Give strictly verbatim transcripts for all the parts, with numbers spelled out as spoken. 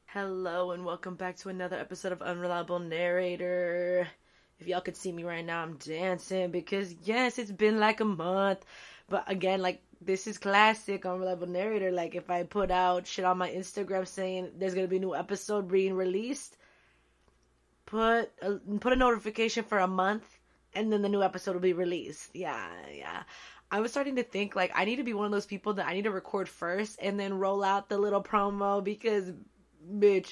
Hello and welcome back to another episode of Unreliable Narrator. If y'all could see me right now, I'm dancing because yes, it's been like a month. But again, like this is classic Unreliable Narrator. Like if I put out shit on my Instagram saying there's gonna be a new episode being released, put a, put a notification for a month, and then the new episode will be released. Yeah, yeah. I was starting to think like I need to be one of those people that I need to record first and then roll out the little promo because. Bitch,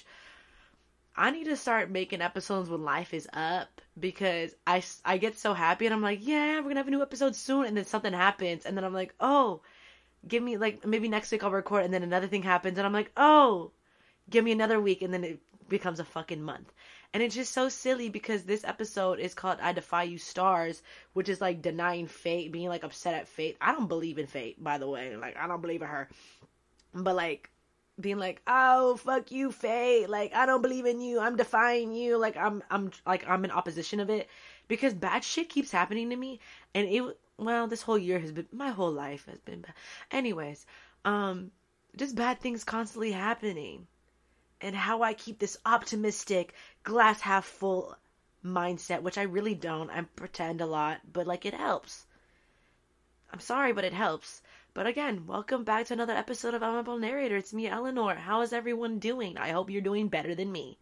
I need to start making episodes when life is up because I, I get so happy and I'm like, yeah, we're gonna have a new episode soon, and then something happens and then I'm like, oh, give me like maybe next week I'll record, and then another thing happens and I'm like, oh, give me another week, and then it becomes a fucking month. And it's just so silly because this episode is called I Defy You Stars, which is like denying fate, being like upset at fate. I don't believe in fate, by the way. Like, I don't believe in her. But like, being like, oh, fuck you, Faye. Like, I don't believe in you. I'm defying you. Like, I'm, I'm, like, I'm in opposition of it. Because bad shit keeps happening to me. And it, well, this whole year has been, my whole life has been bad. Anyways, um, just bad things constantly happening. And how I keep this optimistic, glass half full mindset, which I really don't. I pretend a lot, but, like, it helps. I'm sorry, but it helps. But again, welcome back to another episode of Unreliable Narrator. It's me, Eleanor. How is everyone doing? I hope you're doing better than me.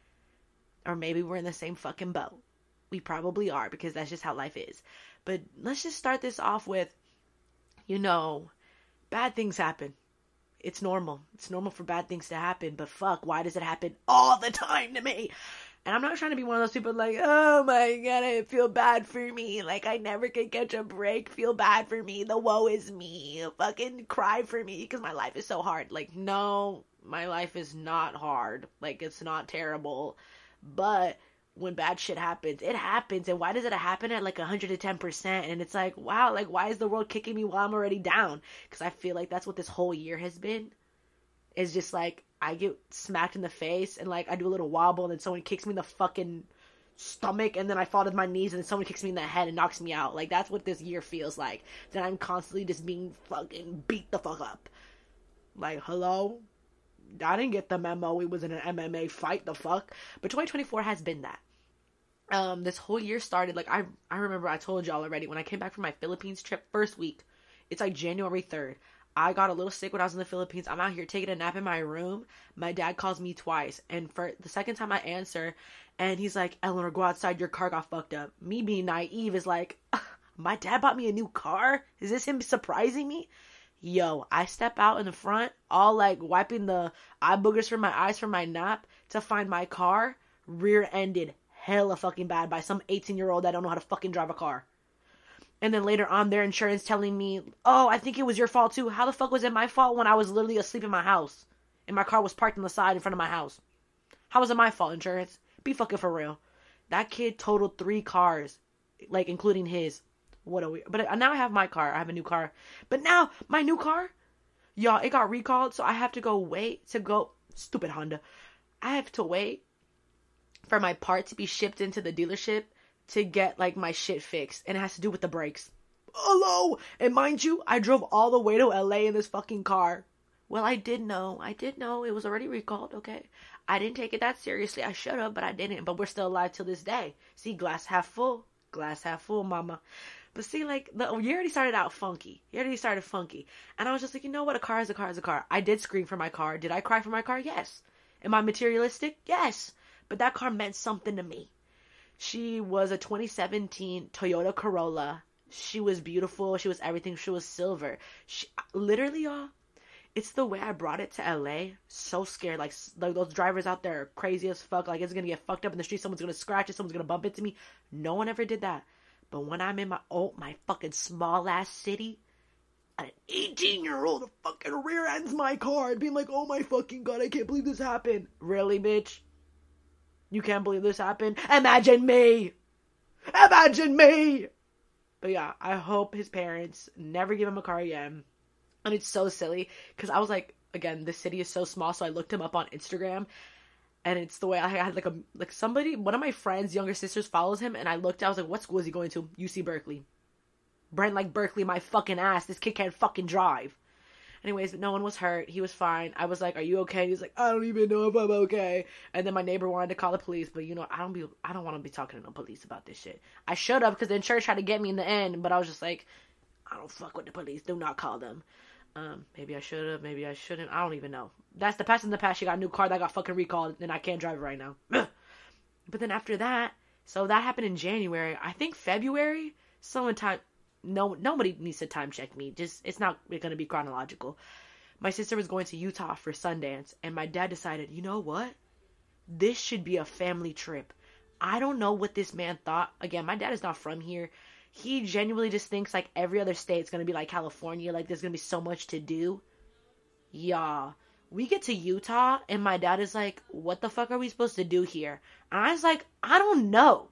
Or maybe we're in the same fucking boat. We probably are, because that's just how life is. But let's just start this off with, you know, bad things happen. It's normal. It's normal for bad things to happen. But fuck, why does it happen all the time to me? And I'm not trying to be one of those people like, oh my god, I feel bad for me. Like, I never could catch a break. Feel bad for me. The woe is me. Fucking cry for me because my life is so hard. Like, no, my life is not hard. Like, it's not terrible. But when bad shit happens, it happens. And why does it happen at like one hundred ten percent? And it's like, wow, like, why is the world kicking me while I'm already down? Because I feel like that's what this whole year has been. It's just like, I get smacked in the face and like I do a little wobble and then someone kicks me in the fucking stomach and then I fall to my knees and then someone kicks me in the head and knocks me out. Like, that's what this year feels like. That I'm constantly just being fucking beat the fuck up. Like, hello? I didn't get the memo. It was in an M M A fight, the fuck. But twenty twenty-four has been that. Um, this whole year started, like, I I remember I told y'all already, when I came back from my Philippines trip first week, it's like January third. I got a little sick when I was in the Philippines. I'm out here taking a nap in my room. My dad calls me twice. And for the second time I answer, and he's like, Eleanor, go outside. Your car got fucked up. Me being naive is like, my dad bought me a new car? Is this him surprising me? Yo, I step out in the front, all like wiping the eye boogers from my eyes from my nap to find my car rear-ended hella fucking bad by some eighteen-year-old that don't know how to fucking drive a car. And then later on, their insurance telling me, oh, I think it was your fault too. How the fuck was it my fault when I was literally asleep in my house? And my car was parked on the side in front of my house? How was it my fault, insurance? Be fucking for real. That kid totaled three cars, like including his. What a weird. But now I have my car. I have a new car. But now, my new car, y'all, it got recalled. So I have to go wait to go. Stupid Honda. I have to wait for my part to be shipped into the dealership to get, like, my shit fixed. And it has to do with the brakes. Hello! And mind you, I drove all the way to L A in this fucking car. Well, I did know. I did know. It was already recalled, okay? I didn't take it that seriously. I should have, but I didn't. But we're still alive till this day. See, glass half full. Glass half full, mama. But see, like, the year already started out funky. You already started funky. And I was just like, you know what? A car is a car is a car. I did scream for my car. Did I cry for my car? Yes. Am I materialistic? Yes. But that car meant something to me. She was a twenty seventeen Toyota Corolla. She was beautiful. She was everything. She was silver. She, literally, y'all, it's the way I brought it to L A. So scared. Like, like, those drivers out there are crazy as fuck. Like, it's going to get fucked up in the street. Someone's going to scratch it. Someone's going to bump into me. No one ever did that. But when I'm in my, oh, my fucking small-ass city, an eighteen-year-old fucking rear-ends my car and being like, oh my fucking god, I can't believe this happened. Really, bitch? You can't believe this happened? Imagine me! Imagine me! But yeah, I hope his parents never give him a car again. And it's so silly, because I was like, again, the city is so small, so I looked him up on Instagram, and it's the way I had like a, like somebody, one of my friends' younger sisters follows him, and I looked, I was like, what school is he going to? U C Berkeley. Brent like Berkeley, my fucking ass, this kid can't fucking drive. Anyways, no one was hurt. He was fine. I was like, "Are you okay?" He's like, "I don't even know if I'm okay." And then my neighbor wanted to call the police, but you know, I don't be, I don't want to be talking to no police about this shit. I should have, because then church tried to get me in the end, but I was just like, I don't fuck with the police. Do not call them. Um, maybe I should have, maybe I shouldn't. I don't even know. That's the past in the past. She got a new car that got fucking recalled, and I can't drive it right now. But then after that, so that happened in January. I think February, someone time, no, nobody needs to time check me. Just, it's not going to be chronological. My sister was going to Utah for Sundance, and my dad decided, you know what? This should be a family trip. I don't know what this man thought. Again, my dad is not from here. He genuinely just thinks like every other state's going to be like California. Like there's going to be so much to do. Yeah. We get to Utah and my dad is like, what the fuck are we supposed to do here? And I was like, I don't know.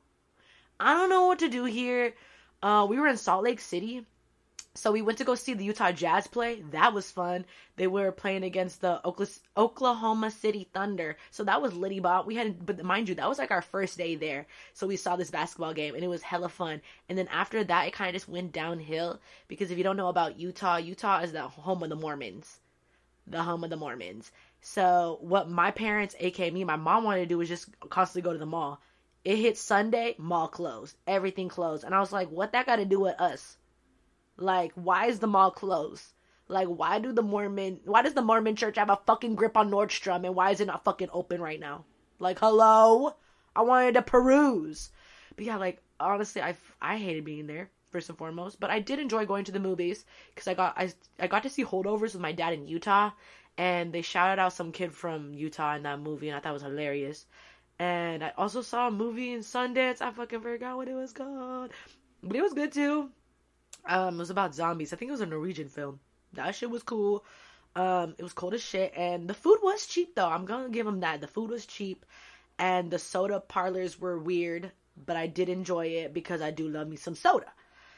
I don't know what to do here. Uh, we were in Salt Lake City. So we went to go see the Utah Jazz play. That was fun. They were playing against the Oklahoma City Thunder. So that was litty bop. We had, but mind you, that was like our first day there. So we saw this basketball game and it was hella fun. And then after that, it kind of just went downhill. Because if you don't know about Utah, Utah is the home of the Mormons. The home of the Mormons. So what my parents, aka me, my mom wanted to do was just constantly go to the mall. It hit Sunday, mall closed. Everything closed. And I was like, what that got to do with us? Like, why is the mall closed? Like, why do the Mormon, why does the Mormon church have a fucking grip on Nordstrom and why is it not fucking open right now? Like, hello? I wanted to peruse. But yeah, like, honestly, I, I hated being there, first and foremost. But I did enjoy going to the movies because I got, I, I got to see Holdovers with my dad in Utah. And they shouted out some kid from Utah in that movie and I thought it was hilarious. And I also saw a movie in Sundance. I fucking forgot what it was called. But it was good too. Um, it was about zombies. I think it was a Norwegian film. That shit was cool. Um, it was cold as shit. And the food was cheap, though. I'm gonna give them that. The food was cheap. And the soda parlors were weird. But I did enjoy it because I do love me some soda.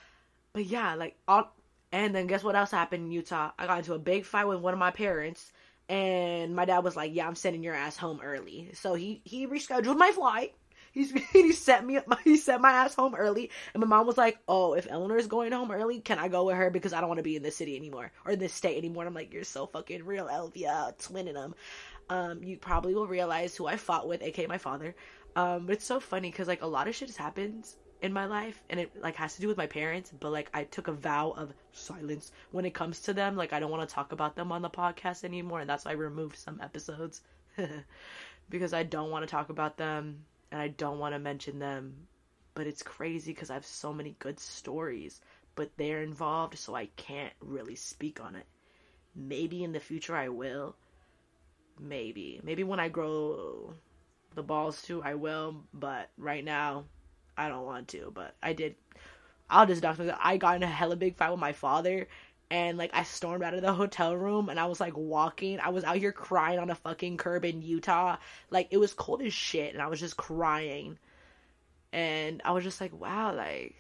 But yeah, like, all... and then guess what else happened in Utah? I got into a big fight with one of my parents. And my dad was like, yeah, I'm sending your ass home early. So he, he rescheduled my flight. He's, he sent me, he sent my ass home early, and my mom was like, oh, if Eleanor is going home early, can I go with her, because I don't want to be in this city anymore, or this state anymore, and I'm like, you're so fucking real, Elvia, twinning them. Um, you probably will realize who I fought with, aka my father. Um, but it's so funny, because, like, a lot of shit has happened in my life, and it, like, has to do with my parents, but, like, I took a vow of silence when it comes to them. Like, I don't want to talk about them on the podcast anymore, and that's why I removed some episodes, because I don't want to talk about them. And I don't want to mention them, but it's crazy because I have so many good stories, but they're involved, so I can't really speak on it. Maybe in the future I will. Maybe. Maybe when I grow the balls too, I will, but right now, I don't want to, but I did. I'll just dox myself. I got in a hella big fight with my father, and, like, I stormed out of the hotel room, and I was, like, walking. I was out here crying on a fucking curb in Utah. Like, it was cold as shit, and I was just crying. And I was just like, wow, like,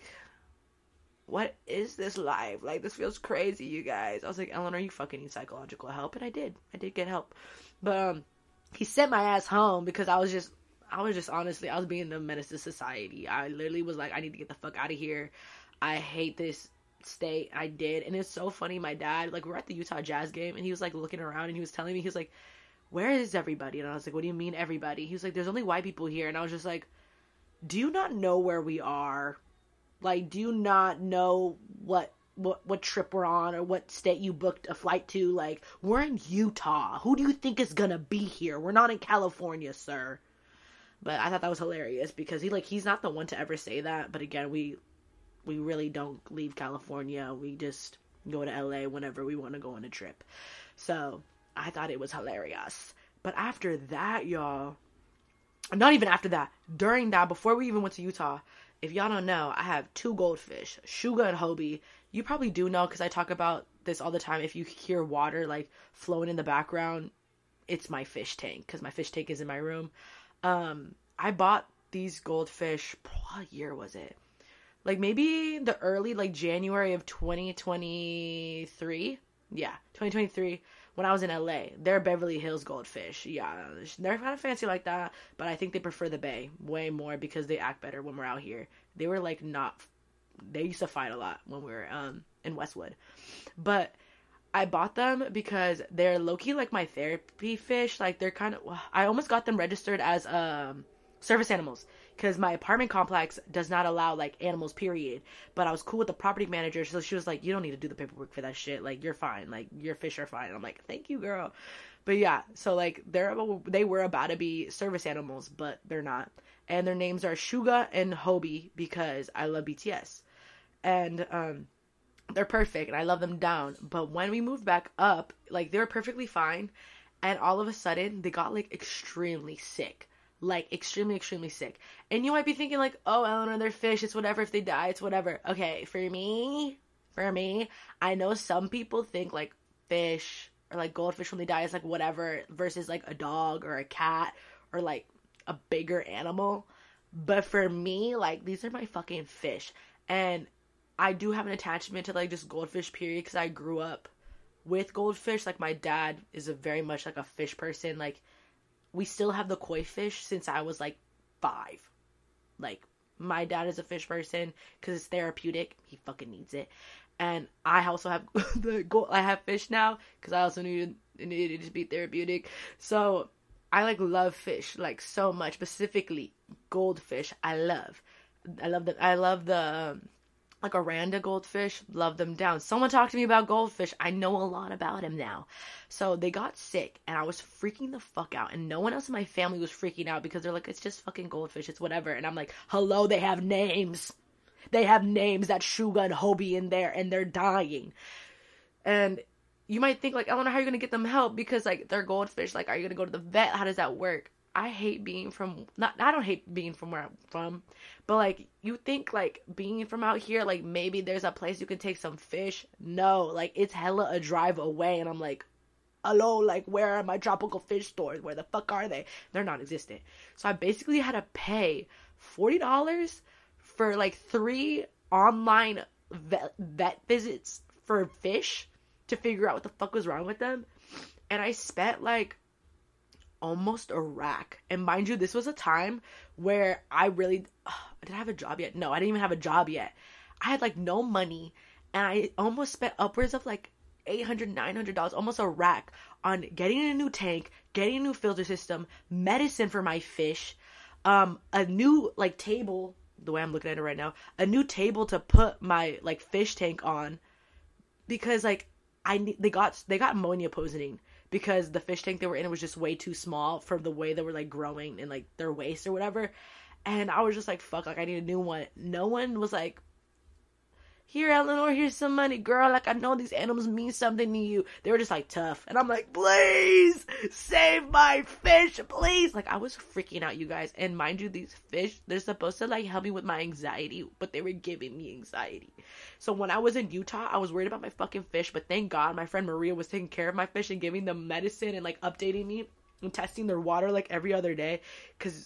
what is this life? Like, this feels crazy, you guys. I was like, Eleanor, you fucking need psychological help. And I did. I did get help. But, um, he sent my ass home because I was just, I was just, honestly, I was being the menace to society. I literally was like, I need to get the fuck out of here. I hate this state. I did. And it's so funny, my dad, like, we were at the Utah Jazz game and he was like looking around and he was telling me, he was like, where is everybody? And I was like, what do you mean everybody? He was like, there's only white people here. And I was just like, do you not know where we are? Like, do you not know what what what trip we're on or what state you booked a flight to? Like, we're in Utah. Who do you think is gonna be here? We're not in California, sir. But I thought that was hilarious because he, like, he's not the one to ever say that. But again, we we really don't leave California. We just go to L A whenever we want to go on a trip. So I thought it was hilarious. But after that, y'all, not even after that, during that, before we even went to Utah, if y'all don't know, I have two goldfish, Suga and Hobie. You probably do know because I talk about this all the time. If you hear water, like, flowing in the background, it's my fish tank because my fish tank is in my room. Um, I bought these goldfish, what year was it? Like, maybe the early, like, January of twenty twenty-three. Yeah, twenty twenty-three, when I was in L A. They're Beverly Hills goldfish. Yeah, they're kind of fancy like that, but I think they prefer the Bay way more because they act better when we're out here. They were, like, not... They used to fight a lot when we were um, in Westwood. But I bought them because they're low-key like my therapy fish. Like, they're kind of, I almost got them registered as um service animals because my apartment complex does not allow like animals, period. But I was cool with the property manager, so she was like, you don't need to do the paperwork for that shit. Like, you're fine. Like, your fish are fine. And I'm like, thank you, girl. But yeah, so like they're they were about to be service animals, but they're not. And their names are Suga and Hobie because I love B T S. And um they're perfect and I love them down. But when we moved back up, like they were perfectly fine, and all of a sudden they got like extremely sick. Like extremely, extremely sick. And you might be thinking like, oh, Eleanor, they're fish, it's whatever. If they die, it's whatever. Okay, for me, for me, I know some people think like fish or like goldfish when they die is like whatever versus like a dog or a cat or like a bigger animal. But for me, like these are my fucking fish. And I do have an attachment to like just goldfish, period, because I grew up with goldfish. Like my dad is a very much like a fish person. Like we still have the koi fish since I was like five. Like my dad is a fish person because it's therapeutic. He fucking needs it. And I also have the gold. I have fish now because I also needed needed it to be therapeutic. So I like love fish like so much. Specifically goldfish. I love. I love the. I love the. Um, like Oranda goldfish. Love them down. Someone talked to me about goldfish. I know a lot about him now. So they got sick and I was freaking the fuck out. And no one else in my family was freaking out because they're like, it's just fucking goldfish. It's whatever. And I'm like, hello, they have names. They have names that Suga and Hobie in there, and they're dying. And you might think, like, Eleanor, how are you going to get them help? Because, like, they're goldfish. Like, are you going to go to the vet? How does that work? I hate being from, not, I don't hate being from where I'm from, but, like, you think, like, being from out here, like, maybe there's a place you can take some fish. No, like, it's hella a drive away, and I'm like, hello, like, where are my tropical fish stores? Where the fuck are they? They're non-existent. So I basically had to pay forty dollars for like three online vet, vet visits for fish to figure out what the fuck was wrong with them. And I spent like almost a rack. And mind you, this was a time where I really, oh, did I have a job yet? No, I didn't even have a job yet. I had like no money, and I almost spent upwards of like eight hundred dollars, nine hundred dollars, almost a rack on getting a new tank, getting a new filter system, medicine for my fish, um, a new like table, the way I'm looking at it right now, a new table to put my like fish tank on, because like I they got they got ammonia poisoning because the fish tank they were in was just way too small for the way they were like growing in like their waste or whatever. And I was just like, fuck, like I need a new one. No one was like, here, Eleanor, here's some money, girl. Like, I know these animals mean something to you. They were just, like, tough. And I'm like, please, save my fish, please. Like, I was freaking out, you guys. And mind you, these fish, they're supposed to, like, help me with my anxiety. But they were giving me anxiety. So when I was in Utah, I was worried about my fucking fish. But thank God my friend Maria was taking care of my fish and giving them medicine and, like, updating me and testing their water, like, every other day. Because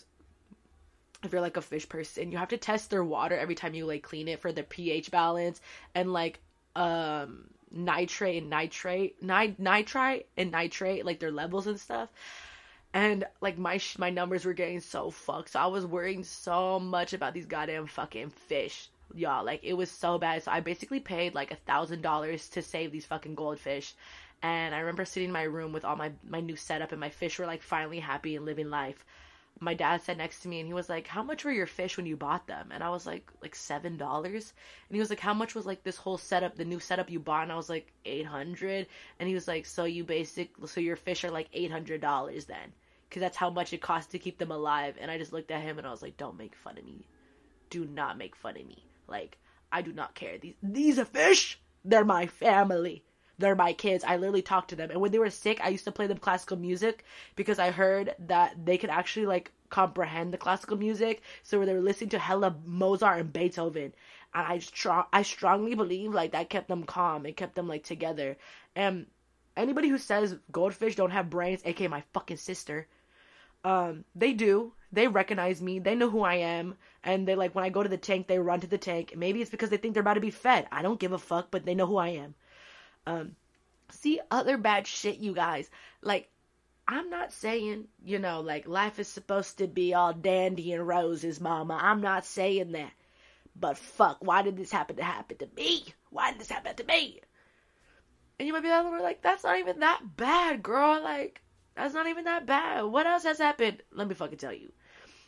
if you're like a fish person, you have to test their water every time you like clean it for the pH balance and like um nitrate and nitrate nit- nitrite and nitrate, like their levels and stuff. And like my sh- my numbers were getting so fucked, so I was worrying so much about these goddamn fucking fish, y'all. Like it was so bad. So I basically paid like a thousand dollars to save these fucking goldfish. And I remember sitting in my room with all my my new setup, and my fish were like finally happy and living life. My dad sat next to me and he was like, how much were your fish when you bought them? And I was like, like seven dollars. And he was like, how much was like this whole setup, the new setup you bought? And I was like, eight hundred. And he was like, so you basic, so your fish are like eight hundred dollars then. Because that's how much it costs to keep them alive. And I just looked at him and I was like, don't make fun of me. Do not make fun of me. Like, I do not care. These, these are fish. They're my family. They're my kids. I literally talked to them. And when they were sick, I used to play them classical music because I heard that they could actually, like, comprehend the classical music. So they were listening to hella Mozart and Beethoven. And I, str- I strongly believe, like, that kept them calm. It kept them, like, together. And anybody who says goldfish don't have brains, aka my fucking sister, um, they do. They recognize me. They know who I am. And they, like, when I go to the tank, they run to the tank. Maybe it's because they think they're about to be fed. I don't give a fuck, but they know who I am. Um, see other bad shit, you guys. Like, I'm not saying, you know, like, life is supposed to be all dandy and roses, mama. I'm not saying that. But fuck, why did this happen to happen to me? Why did this happen to me? And you might be like, that's not even that bad, girl. Like, that's not even that bad. What else has happened? Let me fucking tell you.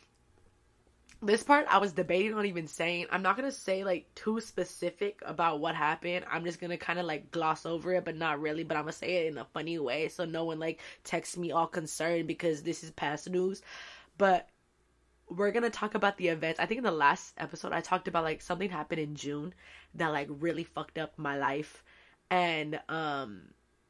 This part I was debating on even saying. I'm not going to say like too specific about what happened. I'm just going to kind of like gloss over it, but not really. But I'm going to say it in a funny way so no one like texts me all concerned because this is past news. But we're going to talk about the events. I think in the last episode I talked about like something happened in June that like really fucked up my life. And um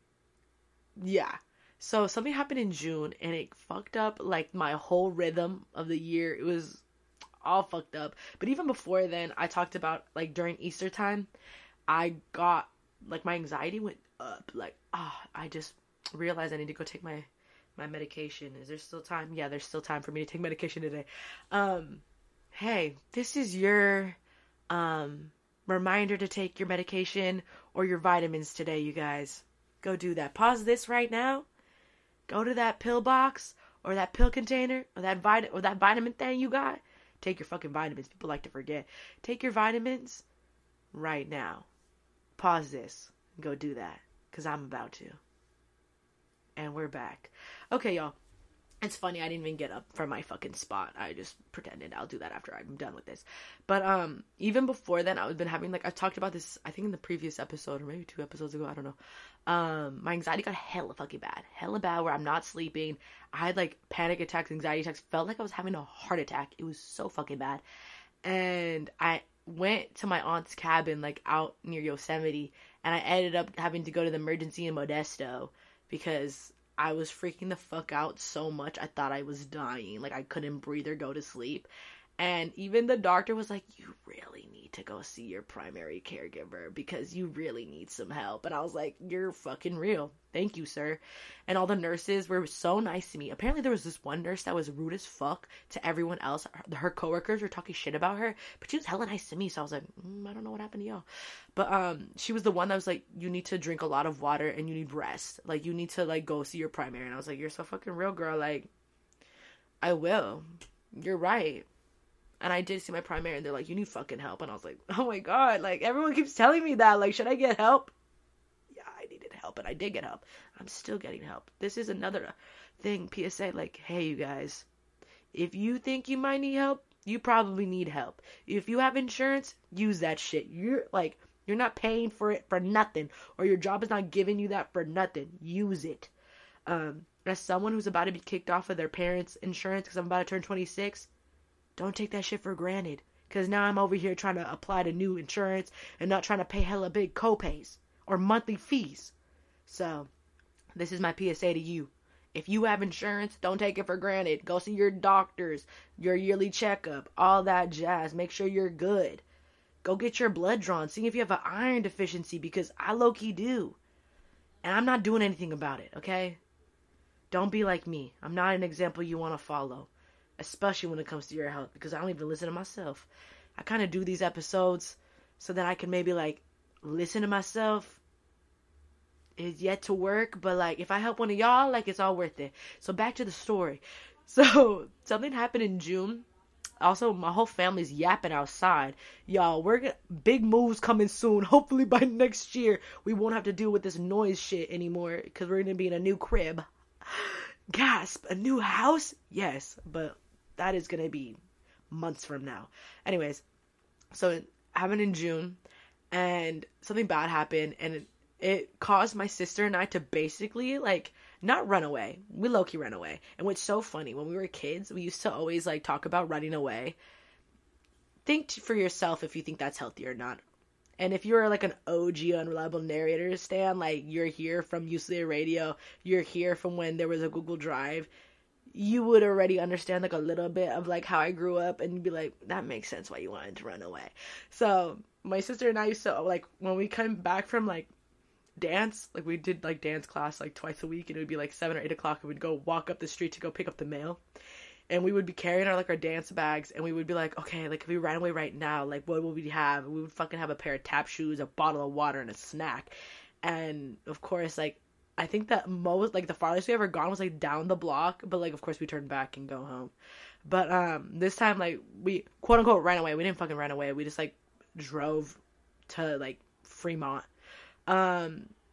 yeah. So something happened in June and it fucked up like my whole rhythm of the year. It was all fucked up. But even before then, I talked about like during Easter time, I got like my anxiety went up. Like, ah, oh, I just realized I need to go take my my medication. Is there still time? Yeah, there's still time for me to take medication today. Um, hey, this is your um reminder to take your medication or your vitamins today, you guys. Go do that. Pause this right now. Go to that pill box or that pill container or that vit- or that vitamin thing you got. Take your fucking vitamins. People like to forget. Take your vitamins right now. Pause this. And go do that. Because I'm about to. And we're back. Okay, y'all. It's funny. I didn't even get up from my fucking spot. I just pretended I'll do that after I'm done with this. But um, even before then, I've been having, like, I talked about this, I think in the previous episode, or maybe two episodes ago. I don't know. Um, my anxiety got hella fucking bad. Hella bad where I'm not sleeping. I had, like, panic attacks, anxiety attacks. Felt like I was having a heart attack. It was so fucking bad. And I went to my aunt's cabin, like, out near Yosemite. And I ended up having to go to the emergency in Modesto because I was freaking the fuck out so much. I thought I was dying. Like, I couldn't breathe or go to sleep. And even the doctor was like, you really need to go see your primary caregiver because you really need some help. And I was like, you're fucking real. Thank you, sir. And all the nurses were so nice to me. Apparently there was this one nurse that was rude as fuck to everyone else. Her, her coworkers were talking shit about her, but she was hella nice to me. So I was like, mm, I don't know what happened to y'all. But um, she was the one that was like, you need to drink a lot of water and you need rest. Like, you need to like go see your primary. And I was like, you're so fucking real, girl. Like, I will. You're right. And I did see my primary, and they're like, you need fucking help. And I was like, oh my god, like, everyone keeps telling me that. Like, should I get help? Yeah, I needed help, and I did get help. I'm still getting help. This is another thing, P S A, like, hey, you guys, if you think you might need help, you probably need help. If you have insurance, use that shit. You're, like, you're not paying for it for nothing, or your job is not giving you that for nothing. Use it. Um, as someone who's about to be kicked off of their parents' insurance because I'm about to turn twenty-six, don't take that shit for granted. Because now I'm over here trying to apply to new insurance and not trying to pay hella big copays or monthly fees. So, this is my P S A to you. If you have insurance, don't take it for granted. Go see your doctors, your yearly checkup, all that jazz. Make sure you're good. Go get your blood drawn. See if you have an iron deficiency because I low-key do. And I'm not doing anything about it, okay? Don't be like me. I'm not an example you want to follow. Especially when it comes to your health, because I don't even listen to myself. I kind of do these episodes so that I can maybe, like, listen to myself. It's yet to work, but, like, if I help one of y'all, like, it's all worth it. So, back to the story. So, something happened in June. Also, my whole family's yapping outside. Y'all, we're gonna, big moves coming soon. Hopefully by next year, we won't have to deal with this noise shit anymore, because we're going to be in a new crib. Gasp, a new house? Yes, but that is going to be months from now. Anyways, so it happened in June, and something bad happened, and it, it caused my sister and I to basically, like, not run away. We low-key ran away. And what's so funny, when we were kids, we used to always, like, talk about running away. Think for yourself if you think that's healthy or not. And if you're, like, an O G Unreliable Narrator stan, like, you're here from U C L A Radio, you're here from when there was a Google Drive, you would already understand, like, a little bit of, like, how I grew up, and you'd be like, that makes sense why you wanted to run away. So, my sister and I used to, like, when we come back from, like, dance, like, we did, like, dance class, like, twice a week, and it would be, like, seven or eight o'clock, and we'd go walk up the street to go pick up the mail, and we would be carrying our, like, our dance bags, and we would be like, okay, like, if we ran away right now, like, what would we have? We would fucking have a pair of tap shoes, a bottle of water, and a snack, and, of course, like, I think that most, like, the farthest we ever gone was, like, down the block, but, like, of course, we turned back and go home. But, um, this time, like, we, quote-unquote, ran away. We didn't fucking run away. We just, like, drove to, like, Fremont. Um,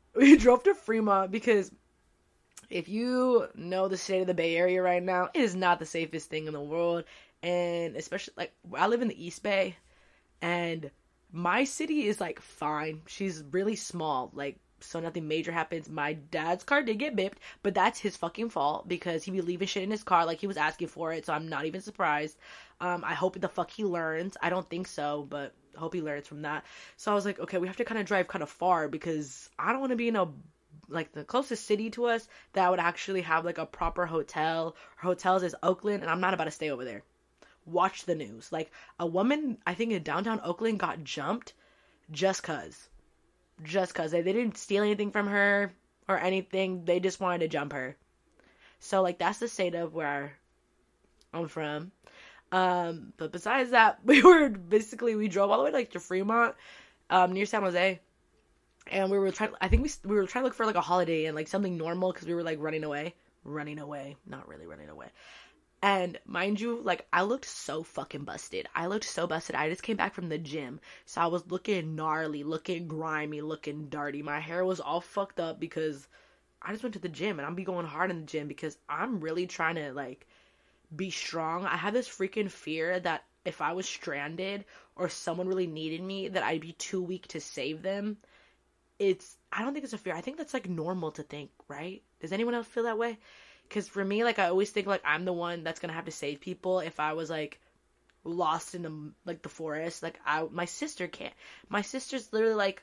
we drove to Fremont because if you know the state of the Bay Area right now, it is not the safest thing in the world. And especially, like, I live in the East Bay, and my city is, like, fine. She's really small, like, so nothing major happens. My dad's car did get bipped, but that's his fucking fault because he be leaving shit in his car like he was asking for it, so I'm not even surprised. Um, I hope the fuck he learns. I don't think so, but I hope he learns from that. So I was like, okay, we have to kind of drive kind of far because I don't want to be in a, like, the closest city to us that would actually have, like, a proper hotel. Our hotels is Oakland, and I'm not about to stay over there. Watch the news. Like, a woman, I think in downtown Oakland, got jumped just cause. Just cause. They, they didn't steal anything from her or anything. They just wanted to jump her. So, like, that's the state of where I'm from. Um, but besides that, we were basically, we drove all the way, like, to Fremont, um, near San Jose. And we were trying, I think we, we were trying to look for, like, a holiday and, like, something normal because we were, like, running away. Running away. Not really running away. And mind you, like, I looked so fucking busted. I looked so busted. I just came back from the gym. So I was looking gnarly, looking grimy, looking dirty. My hair was all fucked up because I just went to the gym. And I'm be going hard in the gym because I'm really trying to, like, be strong. I have this freaking fear that if I was stranded or someone really needed me, that I'd be too weak to save them. It's, I don't think it's a fear. I think that's, like, normal to think, right? Does anyone else feel that way? Because for me, like, I always think, like, I'm the one that's going to have to save people if I was, like, lost in, the, like, the forest. Like, I, my sister can't. My sister's literally, like,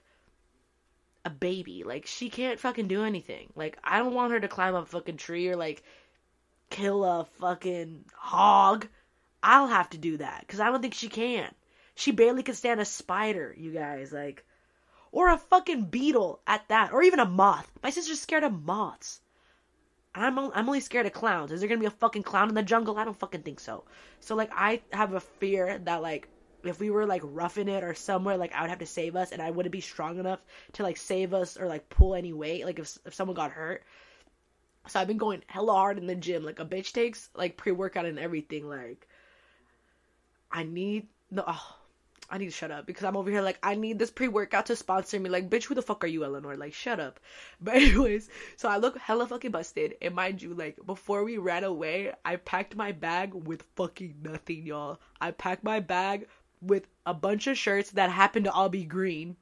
a baby. Like, she can't fucking do anything. Like, I don't want her to climb a fucking tree or, like, kill a fucking hog. I'll have to do that. Because I don't think she can. She barely can stand a spider, you guys. Like, or a fucking beetle at that. Or even a moth. My sister's scared of moths. I'm I'm only scared of clowns. Is there gonna be a fucking clown in the jungle? I don't fucking think so. So, like, I have a fear that, like, if we were, like, roughing it or somewhere, like, I would have to save us, and I wouldn't be strong enough to, like, save us or, like, pull any weight, like, if if someone got hurt. So I've been going hella hard in the gym. Like, a bitch takes, like, pre-workout and everything. Like, I need no. Oh, I need to shut up because I'm over here like, I need this pre-workout to sponsor me. Like, bitch, who the fuck are you, Eleanor? Like, shut up. But anyways, so I look hella fucking busted. And mind you, like, before we ran away, I packed my bag with fucking nothing, y'all. I packed my bag with a bunch of shirts that happened to all be green.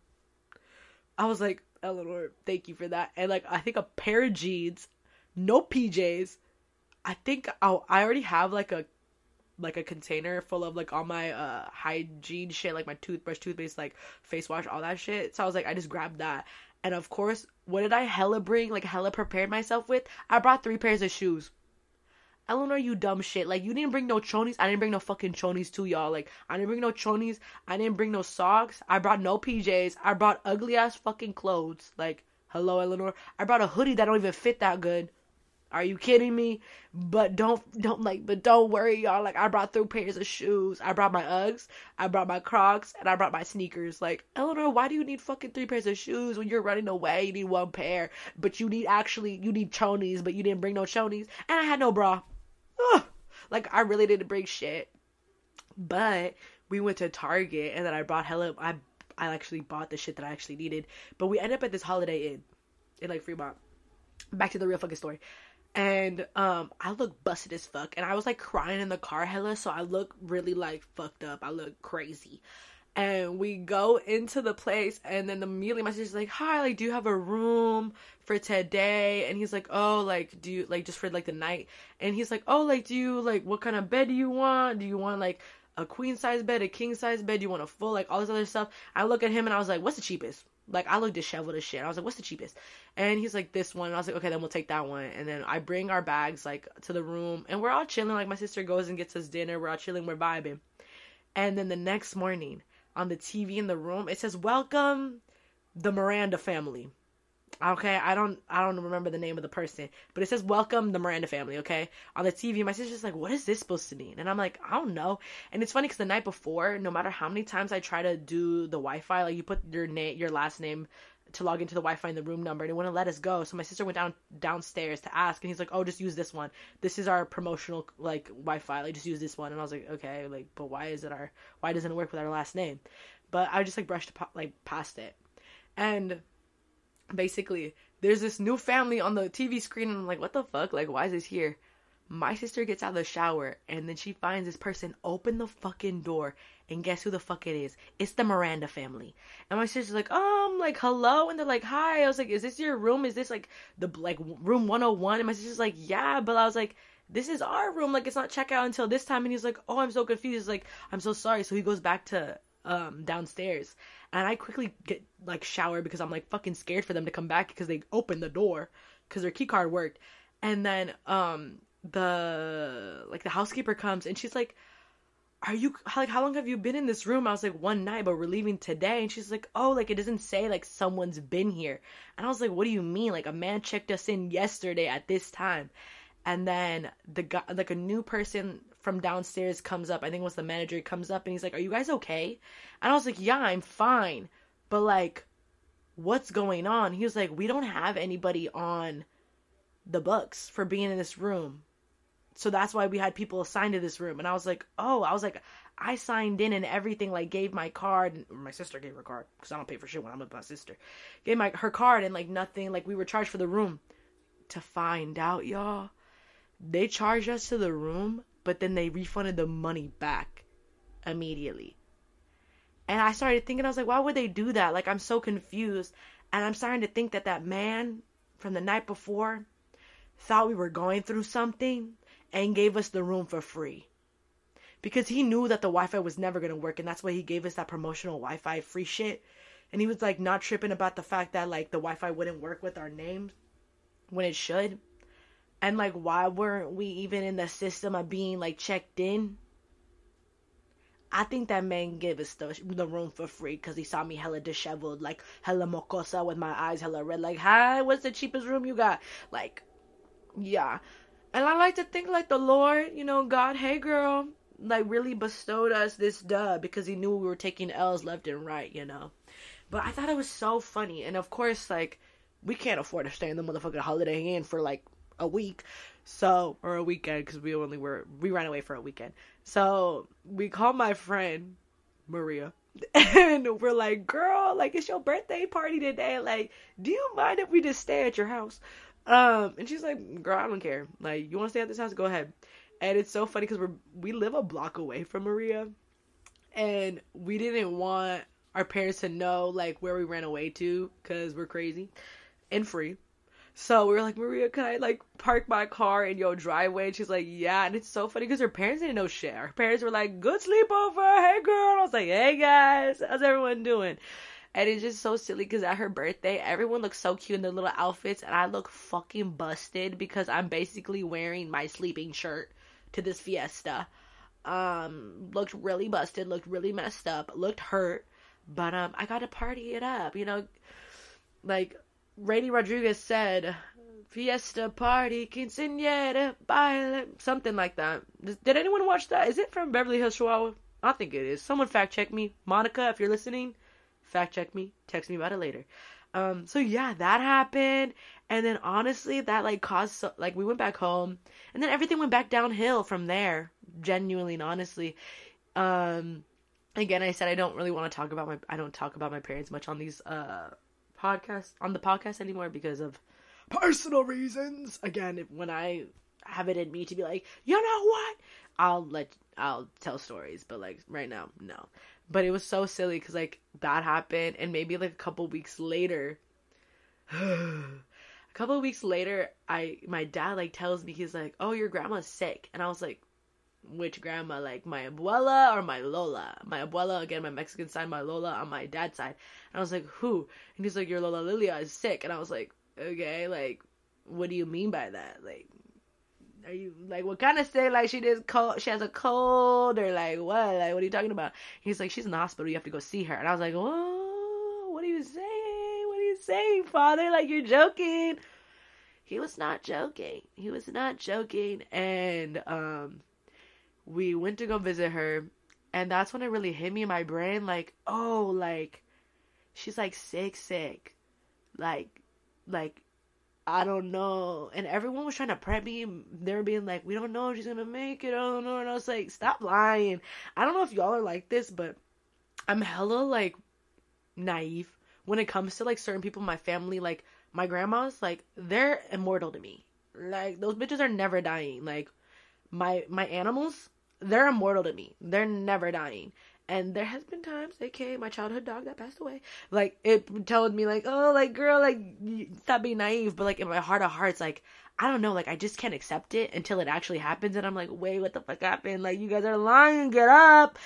I was like, Eleanor, thank you for that. And, like, I think a pair of jeans, no P Js. I think oh, I already have, like, a like a container full of, like, all my uh hygiene shit, like my toothbrush, toothpaste, like face wash, all that shit. So I was like, I just grabbed that. And of course, what did I hella bring, like, hella prepared myself with? I brought three pairs of shoes. Eleanor, you dumb shit. Like, you didn't bring no chonies. I didn't bring no fucking chonies too, y'all. Like, I didn't bring no chonies. I didn't bring no socks. I brought no P Js. I brought ugly ass fucking clothes. Like, hello, Eleanor. I brought a hoodie that don't even fit that good. Are you kidding me? But don't, don't like, but don't worry, y'all. Like, I brought three pairs of shoes. I brought my Uggs, I brought my Crocs, and I brought my sneakers. Like, Eleanor, why do you need fucking three pairs of shoes when you're running away? You need one pair, but you need actually, you need chonies, but you didn't bring no chonies. And I had no bra. Ugh. Like, I really didn't bring shit. But we went to Target, and then I brought hella, I, I actually bought the shit that I actually needed. But we ended up at this Holiday Inn, in, like, Fremont. Back to the real fucking story. And, um, I look busted as fuck. And I was, like, crying in the car hella. So I look really, like, fucked up. I look crazy. And we go into the place. And then immediately my sister's like, hi, like, do you have a room for today? And he's like, oh, like, do you, like, just for, like, the night? And he's like, oh, like, do you, like, what kind of bed do you want? Do you want, like, a queen size bed, a king size bed? Do you want a full, like, all this other stuff? I look at him and I was like, what's the cheapest? Like, I look disheveled as shit. I was like, what's the cheapest? And he's like, this one. And I was like, okay, then we'll take that one. And then I bring our bags, like, to the room. And we're all chilling. Like, my sister goes and gets us dinner. We're all chilling. We're vibing. And then the next morning, on the T V in the room, it says, welcome the Miranda family. Okay, I don't I don't remember the name of the person, but it says welcome the Miranda family, okay? On the T V, my sister's like, what is this supposed to mean? And I'm like, I don't know. And it's funny because the night before, no matter how many times I try to do the Wi-Fi, like, you put your name, your last name to log into the Wi-Fi and the room number, and it wouldn't let us go. So my sister went down downstairs to ask, and he's like, oh, just use this one. This is our promotional, like, Wi-Fi. Like, just use this one. And I was like, okay, like, but why is it our, why doesn't it work with our last name? But I just, like, brushed, like, past it. And basically, there's this new family on the T V screen, and I'm like, what the fuck? Like, why is this here? My sister gets out of the shower, and then she finds this person open the fucking door, and guess who the fuck it is? It's the Miranda family. And my sister's like, um, like, hello? And they're like, hi. I was like, is this your room? Is this, like, the, like, room one oh one? And my sister's like, yeah, but I was like, this is our room. Like, it's not checkout until this time. And he's like, oh, I'm so confused. He's like, I'm so sorry. So he goes back to, um, downstairs. And I quickly get, like, shower because I'm, like, fucking scared for them to come back because they opened the door because their key card worked. And then, um... the like the housekeeper comes and she's like, are you like, how long have you been in this room? I was like, one night, but we're leaving today. And she's like, oh, like, it doesn't say like someone's been here. And I was like, what do you mean? Like, a man checked us in yesterday at this time. And then the guy, like, a new person from downstairs comes up. I think it was the manager, comes up and he's like, are you guys okay? And I was like, yeah, I'm fine, but like, what's going on? He was like, we don't have anybody on the books for being in this room. So that's why we had people assigned to this room. And I was like, oh, I was like, I signed in and everything, like, gave my card. My sister gave her card, because I don't pay for shit when I'm with my sister. Gave my her card and, like, nothing. Like, we were charged for the room. To find out, y'all, they charged us to the room, but then they refunded the money back immediately. And I started thinking, I was like, why would they do that? Like, I'm so confused. And I'm starting to think that that man from the night before thought we were going through something and gave us the room for free. Because he knew that the Wi-Fi was never going to work, and that's why he gave us that promotional Wi-Fi free shit. And he was, like, not tripping about the fact that, like, the Wi-Fi wouldn't work with our names when it should. And, like, why weren't we even in the system of being, like, checked in? I think that man gave us the, the room for free because he saw me hella disheveled, like, hella mocosa with my eyes hella red. Like, hi, what's the cheapest room you got? Like, yeah. And I like to think, like, the Lord, you know, God, hey, girl, like, really bestowed us this dub because he knew we were taking L's left and right, you know. But I thought it was so funny. And, of course, like, we can't afford to stay in the motherfucking Holiday Inn for, like, a week. So, or a weekend, because we only were, we ran away for a weekend. So, we called my friend, Maria. And we're like, girl, like, it's your birthday party today. Like, do you mind if we just stay at your house? Um, and she's like, girl, I don't care. Like, you want to stay at this house? Go ahead. And it's so funny because we're, we live a block away from Maria. And we didn't want our parents to know, like, where we ran away to because we're crazy and free. So we were like, Maria, can I, like, park my car in your driveway? And she's like, yeah. And it's so funny because her parents didn't know shit. Her parents were like, good sleepover. Hey, girl. And I was like, hey, guys. How's everyone doing? And it's just so silly because at her birthday, everyone looks so cute in their little outfits. And I look fucking busted because I'm basically wearing my sleeping shirt to this fiesta. Um, looked really busted, looked really messed up, looked hurt. But um, I got to party it up, you know. Like Rainy Rodriguez said, fiesta party, quinceañera, baile, something like that. Did anyone watch that? Is it from Beverly Hills Chihuahua? I think it is. Someone fact check me. Monica, if you're listening, fact check me. Text me about it later. Um, so yeah, that happened. And then honestly, that like caused, so, like we went back home and then everything went back downhill from there. Genuinely and honestly. Um, again, I said I don't really want to talk about my, I don't talk about my parents much on these, uh, podcasts, on the podcast anymore because of personal reasons. Again, if, when I have it in me to be like, you know what? I'll let, I'll tell stories, but like right now, no. But it was so silly because like that happened and maybe like a couple weeks later, a couple of weeks later, I, my dad like tells me, he's like, oh, your grandma's sick. And I was like, which grandma? Like my abuela or my Lola? My abuela, again, my Mexican side, my Lola on my dad's side. And I was like, who? And he's like, your Lola Lilia is sick. And I was like, okay, like, what do you mean by that? Like, are you, like, what kind of state? Like, she just cold, she has a cold, or like, what? Like, what are you talking about? He's like, she's in the hospital, you have to go see her. And I was like, oh, what are you saying? What are you saying, father? Like, you're joking. He was not joking. He was not joking. And, um, we went to go visit her, and that's when it really hit me in my brain, like, oh, like, she's, like, sick, sick. Like, like, I don't know. And everyone was trying to prep me. They were being like, we don't know if she's gonna make it. I don't know. And I was like, stop lying. I don't know if y'all are like this, but I'm hella, like, naive when it comes to like certain people in my family, like my grandmas, like they're immortal to me. Like those bitches are never dying. Like my my animals, they're immortal to me. They're never dying. And there has been times, aka my childhood dog that passed away, like it told me like, oh, like girl, like stop being naive. But like in my heart of hearts, like I don't know, like I just can't accept it until it actually happens, and I'm like, wait, what the fuck happened? Like you guys are lying, get up.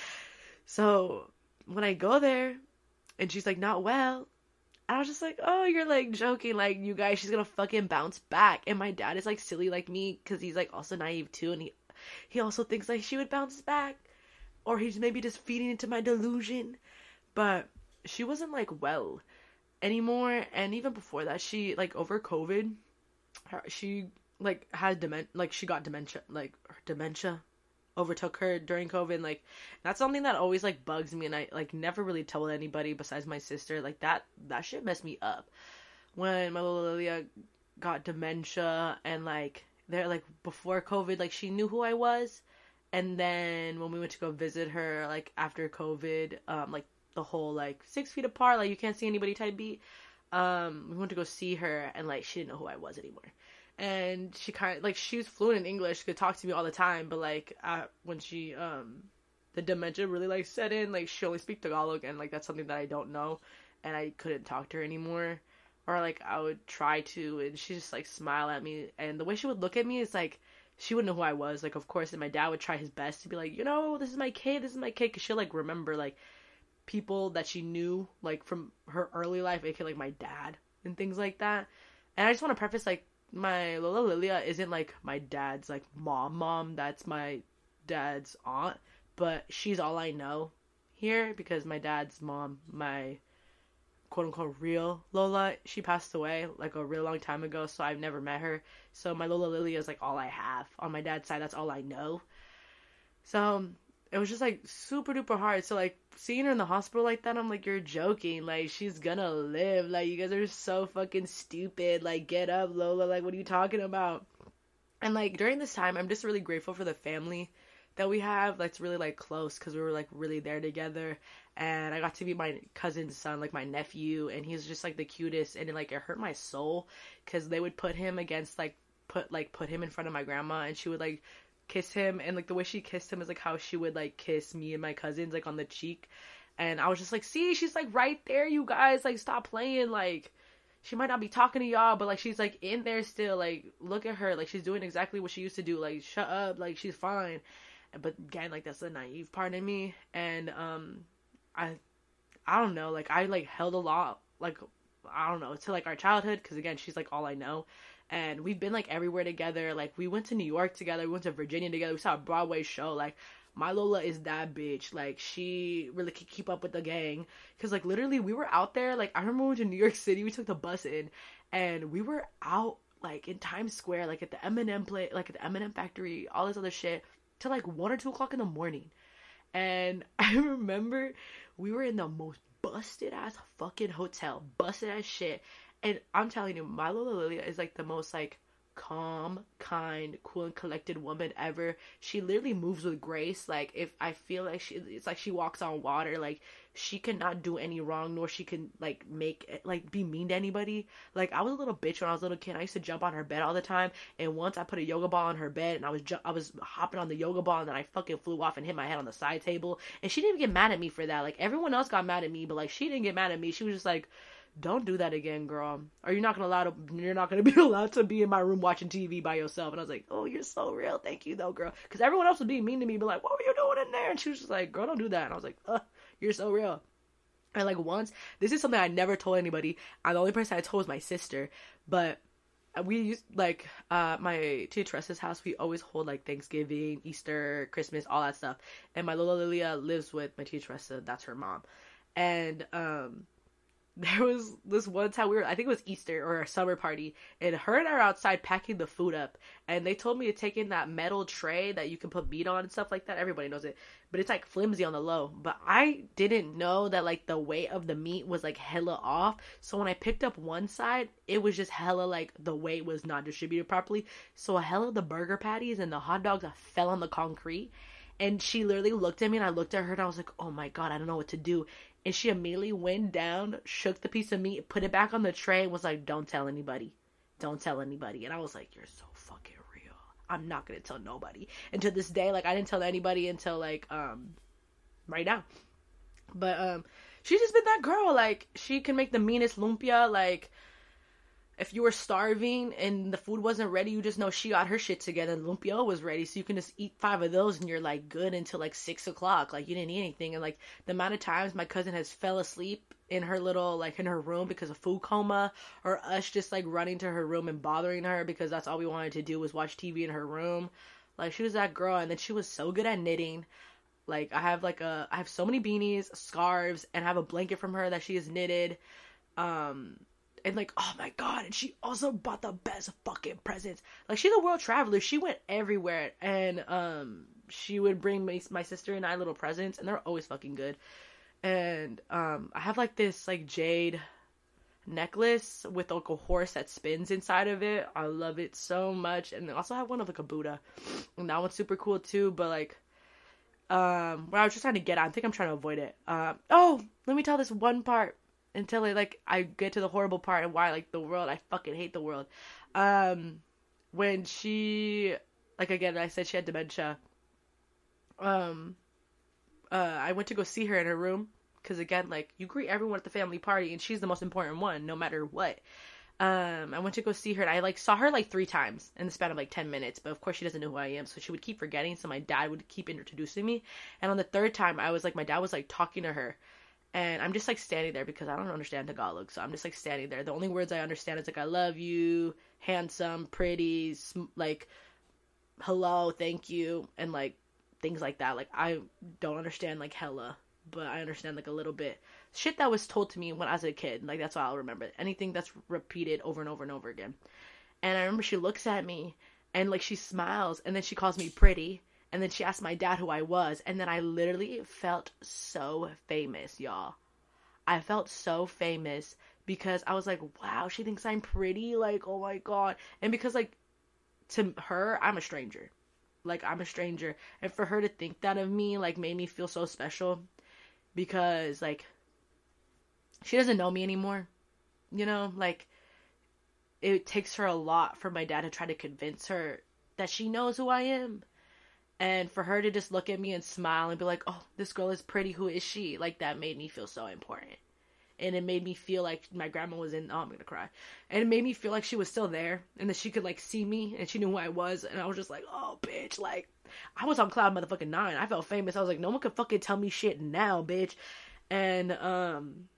So when I go there, and she's like not well, I was just like, oh, you're like joking, like you guys, she's gonna fucking bounce back. And my dad is like silly like me, because he's like also naive too, and he he also thinks like she would bounce back. Or he's maybe just feeding into my delusion. But she wasn't, like, well anymore. And even before that, she, like, over COVID, her, she, like, had dementia. Like, she got dementia. Like, dementia overtook her during COVID. Like, that's something that always, like, bugs me. And I, like, never really told anybody besides my sister. Like, that, that shit messed me up. When my little Lilia got dementia. And, like, they're, like, before COVID, like, she knew who I was. And then when we went to go visit her, like, after COVID, um, like, the whole, like, six feet apart, like, you can't see anybody type beat, um, we went to go see her, and, like, she didn't know who I was anymore. And she kind of, like, she was fluent in English, could talk to me all the time, but, like, uh, when she, um, the dementia really, like, set in, like, she only speaks Tagalog, and, like, that's something that I don't know, and I couldn't talk to her anymore. Or, like, I would try to, and she just, like, smile at me, and the way she would look at me is, like, she wouldn't know who I was, like, of course, and my dad would try his best to be like, you know, this is my kid, this is my kid, because she'll, like, remember, like, people that she knew, like, from her early life, aka, like, my dad, and things like that. And I just want to preface, like, my Lola Lilia isn't, like, my dad's, like, mom mom, that's my dad's aunt, but she's all I know here, because my dad's mom, my quote-unquote real Lola, she passed away like a real long time ago, so I've never met her. So my Lola Lilia is like all I have on my dad's side. That's all I know. So it was just like super duper hard. So like seeing her in the hospital like that, I'm like, you're joking, like she's gonna live, like you guys are so fucking stupid, like get up Lola, like what are you talking about? And like during this time, I'm just really grateful for the family that we have that's really like close, because we were like really there together. And I got to meet my cousin's son, like my nephew, and he's just like the cutest. And it, like it hurt my soul, because they would put him against like put like put him in front of my grandma, and she would like kiss him, and like the way she kissed him is like how she would like kiss me and my cousins, like on the cheek. And I was just like, see, she's like right there, you guys, like stop playing, like she might not be talking to y'all, but like she's like in there still, like look at her, like she's doing exactly what she used to do, like shut up, like she's fine. But again, like that's the naive part in me. And um I I don't know, like I like held a lot, like I don't know, to like our childhood, because again, she's like all I know. And we've been like everywhere together. Like we went to New York together, we went to Virginia together, we saw a Broadway show. Like my Lola is that bitch, like she really could keep up with the gang, because like literally we were out there. Like I remember we went to New York City, we took the bus in, and we were out like in Times Square, like at the M and M play, like at the M and M factory, all this other shit, till like one or two o'clock in the morning. And I remember we were in the most busted ass fucking hotel, busted ass shit. And I'm telling you, my Lola Lilia is like the most like calm, kind, cool, and collected woman ever. She literally moves with grace. Like if I feel like she, it's like she walks on water. Like she cannot do any wrong, nor she can like make like be mean to anybody. Like I was a little bitch when I was a little kid. I used to jump on her bed all the time. And once I put a yoga ball on her bed, and I was ju- I was hopping on the yoga ball, and then I fucking flew off and hit my head on the side table. And she didn't even get mad at me for that. Like everyone else got mad at me, but like she didn't get mad at me. She was just like, don't do that again, girl. Or you're not gonna allow to, you're not gonna be allowed to be in my room watching T V by yourself. And I was like, oh, you're so real. Thank you though, girl. Because everyone else was being mean to me, but like, what were you doing in there? And she was just like, girl, don't do that. And I was like, uh, you're so real. And like once, this is something I never told anybody. I'm the only person I told was my sister. But we used like uh my tia Teresa's house. We always hold like Thanksgiving, Easter, Christmas, all that stuff. And my Lola Lilia lives with my tia Teresa. That's her mom. And um. There was this one time we were, I think it was Easter or a summer party, and her and I are outside packing the food up, and they told me to take in that metal tray that you can put meat on and stuff like that. Everybody knows it, but it's like flimsy on the low. But I didn't know that like the weight of the meat was like hella off. So when I picked up one side, it was just hella like the weight was not distributed properly. So a hella of the burger patties and the hot dogs fell on the concrete. And she literally looked at me, and I looked at her, and I was like, oh my god, I don't know what to do. And she immediately went down, shook the piece of meat, put it back on the tray, and was like, don't tell anybody. Don't tell anybody. And I was like, you're so fucking real. I'm not going to tell nobody. And to this day, like, I didn't tell anybody until, like, um, right now. But, um, she's just been that girl. Like, she can make the meanest lumpia. Like, if you were starving and the food wasn't ready, you just know she got her shit together and lumpia was ready. So you can just eat five of those and you're, like, good until, like, six o'clock. Like, you didn't eat anything. And, like, the amount of times my cousin has fell asleep in her little, like, in her room because of food coma, or us just, like, running to her room and bothering her because that's all we wanted to do was watch T V in her room. Like, she was that girl. And then she was so good at knitting. Like, I have, like, a, I have so many beanies, scarves, and I have a blanket from her that she has knitted. Um... And, like, oh, my God. And she also bought the best fucking presents. Like, she's a world traveler. She went everywhere. And, um, she would bring my, my sister and I little presents. And they're always fucking good. And, um, I have, like, this, like, jade necklace with, like, a horse that spins inside of it. I love it so much. And I also have one of, like, a Buddha. And that one's super cool, too. But, like, um, what I was just trying to get at, I think I'm trying to avoid it. Um, oh, let me tell this one part. Until I, like, I get to the horrible part and why, like, the world, I fucking hate the world. Um, when she, like, again, I said she had dementia. Um, uh, I went to go see her in her room. Because, again, like, you greet everyone at the family party, and she's the most important one, no matter what. Um, I went to go see her, and I, like, saw her, like, three times in the span of, like, ten minutes. But, of course, she doesn't know who I am, so she would keep forgetting, so my dad would keep introducing me. And on the third time, I was, like, my dad was, like, talking to her. And I'm just, like, standing there because I don't understand Tagalog. So I'm just, like, standing there. The only words I understand is, like, I love you, handsome, pretty, sm- like, hello, thank you, and, like, things like that. Like, I don't understand, like, hella, but I understand, like, a little bit. Shit that was told to me when I was a kid. Like, that's what I'll remember. Anything that's repeated over and over and over again. And I remember she looks at me, and, like, she smiles, and then she calls me pretty. And then she asked my dad who I was. And then I literally felt so famous, y'all. I felt so famous because I was like, wow, she thinks I'm pretty. Like, oh my God. And because, like, to her, I'm a stranger. Like, I'm a stranger. And for her to think that of me, like, made me feel so special. Because, like, she doesn't know me anymore. You know, like, it takes her a lot for my dad to try to convince her that she knows who I am. And for her to just look at me and smile and be like, oh, this girl is pretty, who is she? Like, that made me feel so important. And it made me feel like my grandma was in, oh, I'm gonna cry. And it made me feel like she was still there. And that she could, like, see me. And she knew who I was. And I was just like, oh, bitch. Like, I was on cloud motherfucking nine. I felt famous. I was like, no one can fucking tell me shit now, bitch. And, um,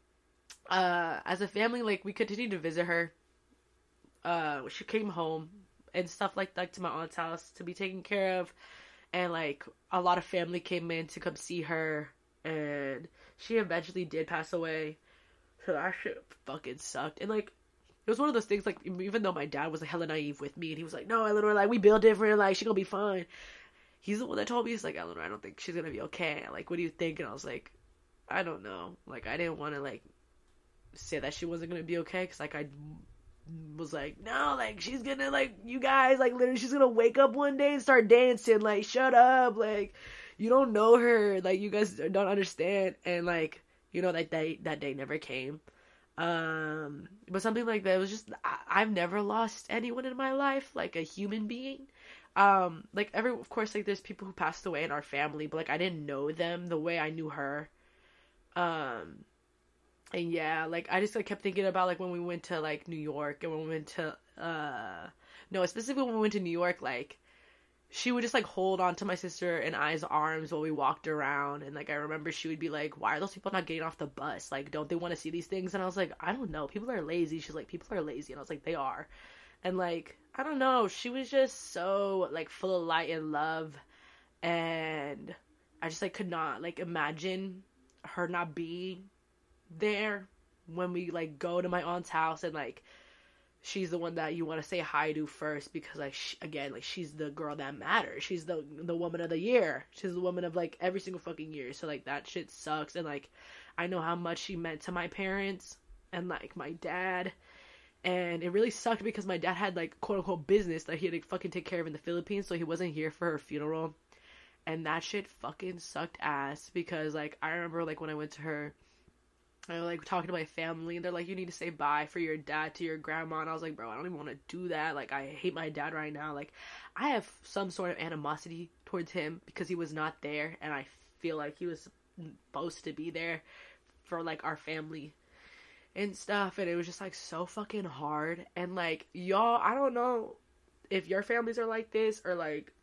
uh, as a family, like, we continued to visit her. Uh, she came home. And stuff like that to my aunt's house to be taken care of. And, like, a lot of family came in to come see her. And she eventually did pass away. So that shit fucking sucked. And, like, it was one of those things, like, even though my dad was, like, hella naive with me. And he was like, no, Eleanor, like, we build different. Like, she gonna be fine. He's the one that told me, he's like, Eleanor, I don't think she's gonna be okay. Like, what do you think? And I was like, I don't know. Like, I didn't want to, like, say that she wasn't gonna be okay. Because, like, I... was like, no, like, she's gonna, like, you guys, like, literally, she's gonna wake up one day and start dancing, like, shut up, like, you don't know her, like, you guys don't understand, and, like, you know, that day, that day never came, um, but something like that, it was just, I, I've never lost anyone in my life, like, a human being, um, like, every, of course, like, there's people who passed away in our family, but, like, I didn't know them the way I knew her, um, and yeah, like, I just, like, kept thinking about, like, when we went to, like, New York, and when we went to, uh, no, specifically when we went to New York, like, she would just, like, hold on to my sister and I's arms while we walked around, and, like, I remember she would be like, why are those people not getting off the bus? Like, don't they want to see these things? And I was like, I don't know, people are lazy. She's like, people are lazy, and I was like, they are. And, like, I don't know, she was just so, like, full of light and love, and I just, like, could not, like, imagine her not being there when we, like, go to my aunt's house, and, like, she's the one that you want to say hi to first, because, like, she, again, like, she's the girl that matters. She's the the woman of the year. She's the woman of, like, every single fucking year. So, like, that shit sucks. And, like, I know how much she meant to my parents and, like, my dad. And it really sucked because my dad had, like, quote unquote business that he had to fucking take care of in the Philippines, so he wasn't here for her funeral. And that shit fucking sucked ass because, like, I remember, like, when I went to her, I was, like, talking to my family, and they're like, you need to say bye for your dad to your grandma, and I was like, bro, I don't even want to do that. Like, I hate my dad right now. Like, I have some sort of animosity towards him because he was not there, and I feel like he was supposed to be there for, like, our family and stuff, and it was just, like, so fucking hard. And, like, y'all, I don't know if your families are like this, or, like,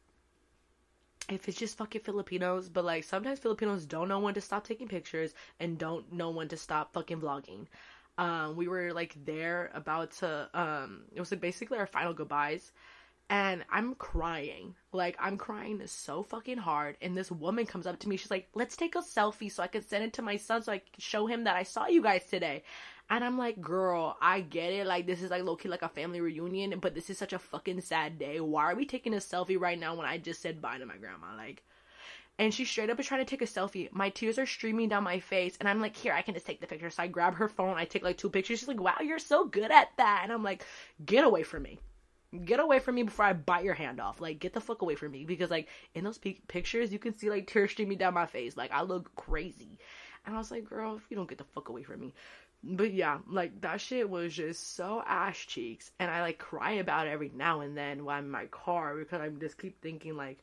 if it's just fucking Filipinos, but, like, sometimes Filipinos don't know when to stop taking pictures and don't know when to stop fucking vlogging. Um, we were, like, there about to, um, it was, like, basically our final goodbyes, and I'm crying. Like, I'm crying so fucking hard, and this woman comes up to me, she's like, let's take a selfie so I can send it to my son so I can show him that I saw you guys today. And I'm like, girl, I get it, like, this is, like, low-key, like, a family reunion, but this is such a fucking sad day. Why are we taking a selfie right now when I just said bye to my grandma? Like, and she straight up is trying to take a selfie. My tears are streaming down my face, and I'm like, here, I can just take the picture. So I grab her phone, I take, like, two pictures. She's like, wow, you're so good at that. And I'm like, get away from me. Get away from me before I bite your hand off. Like, get the fuck away from me. Because, like, in those p- pictures, you can see, like, tears streaming down my face. Like, I look crazy. And I was like, girl, if you don't get the fuck away from me. But yeah, like, that shit was just so ass cheeks, and I, like, cry about it every now and then while I'm in my car, because I just keep thinking, like,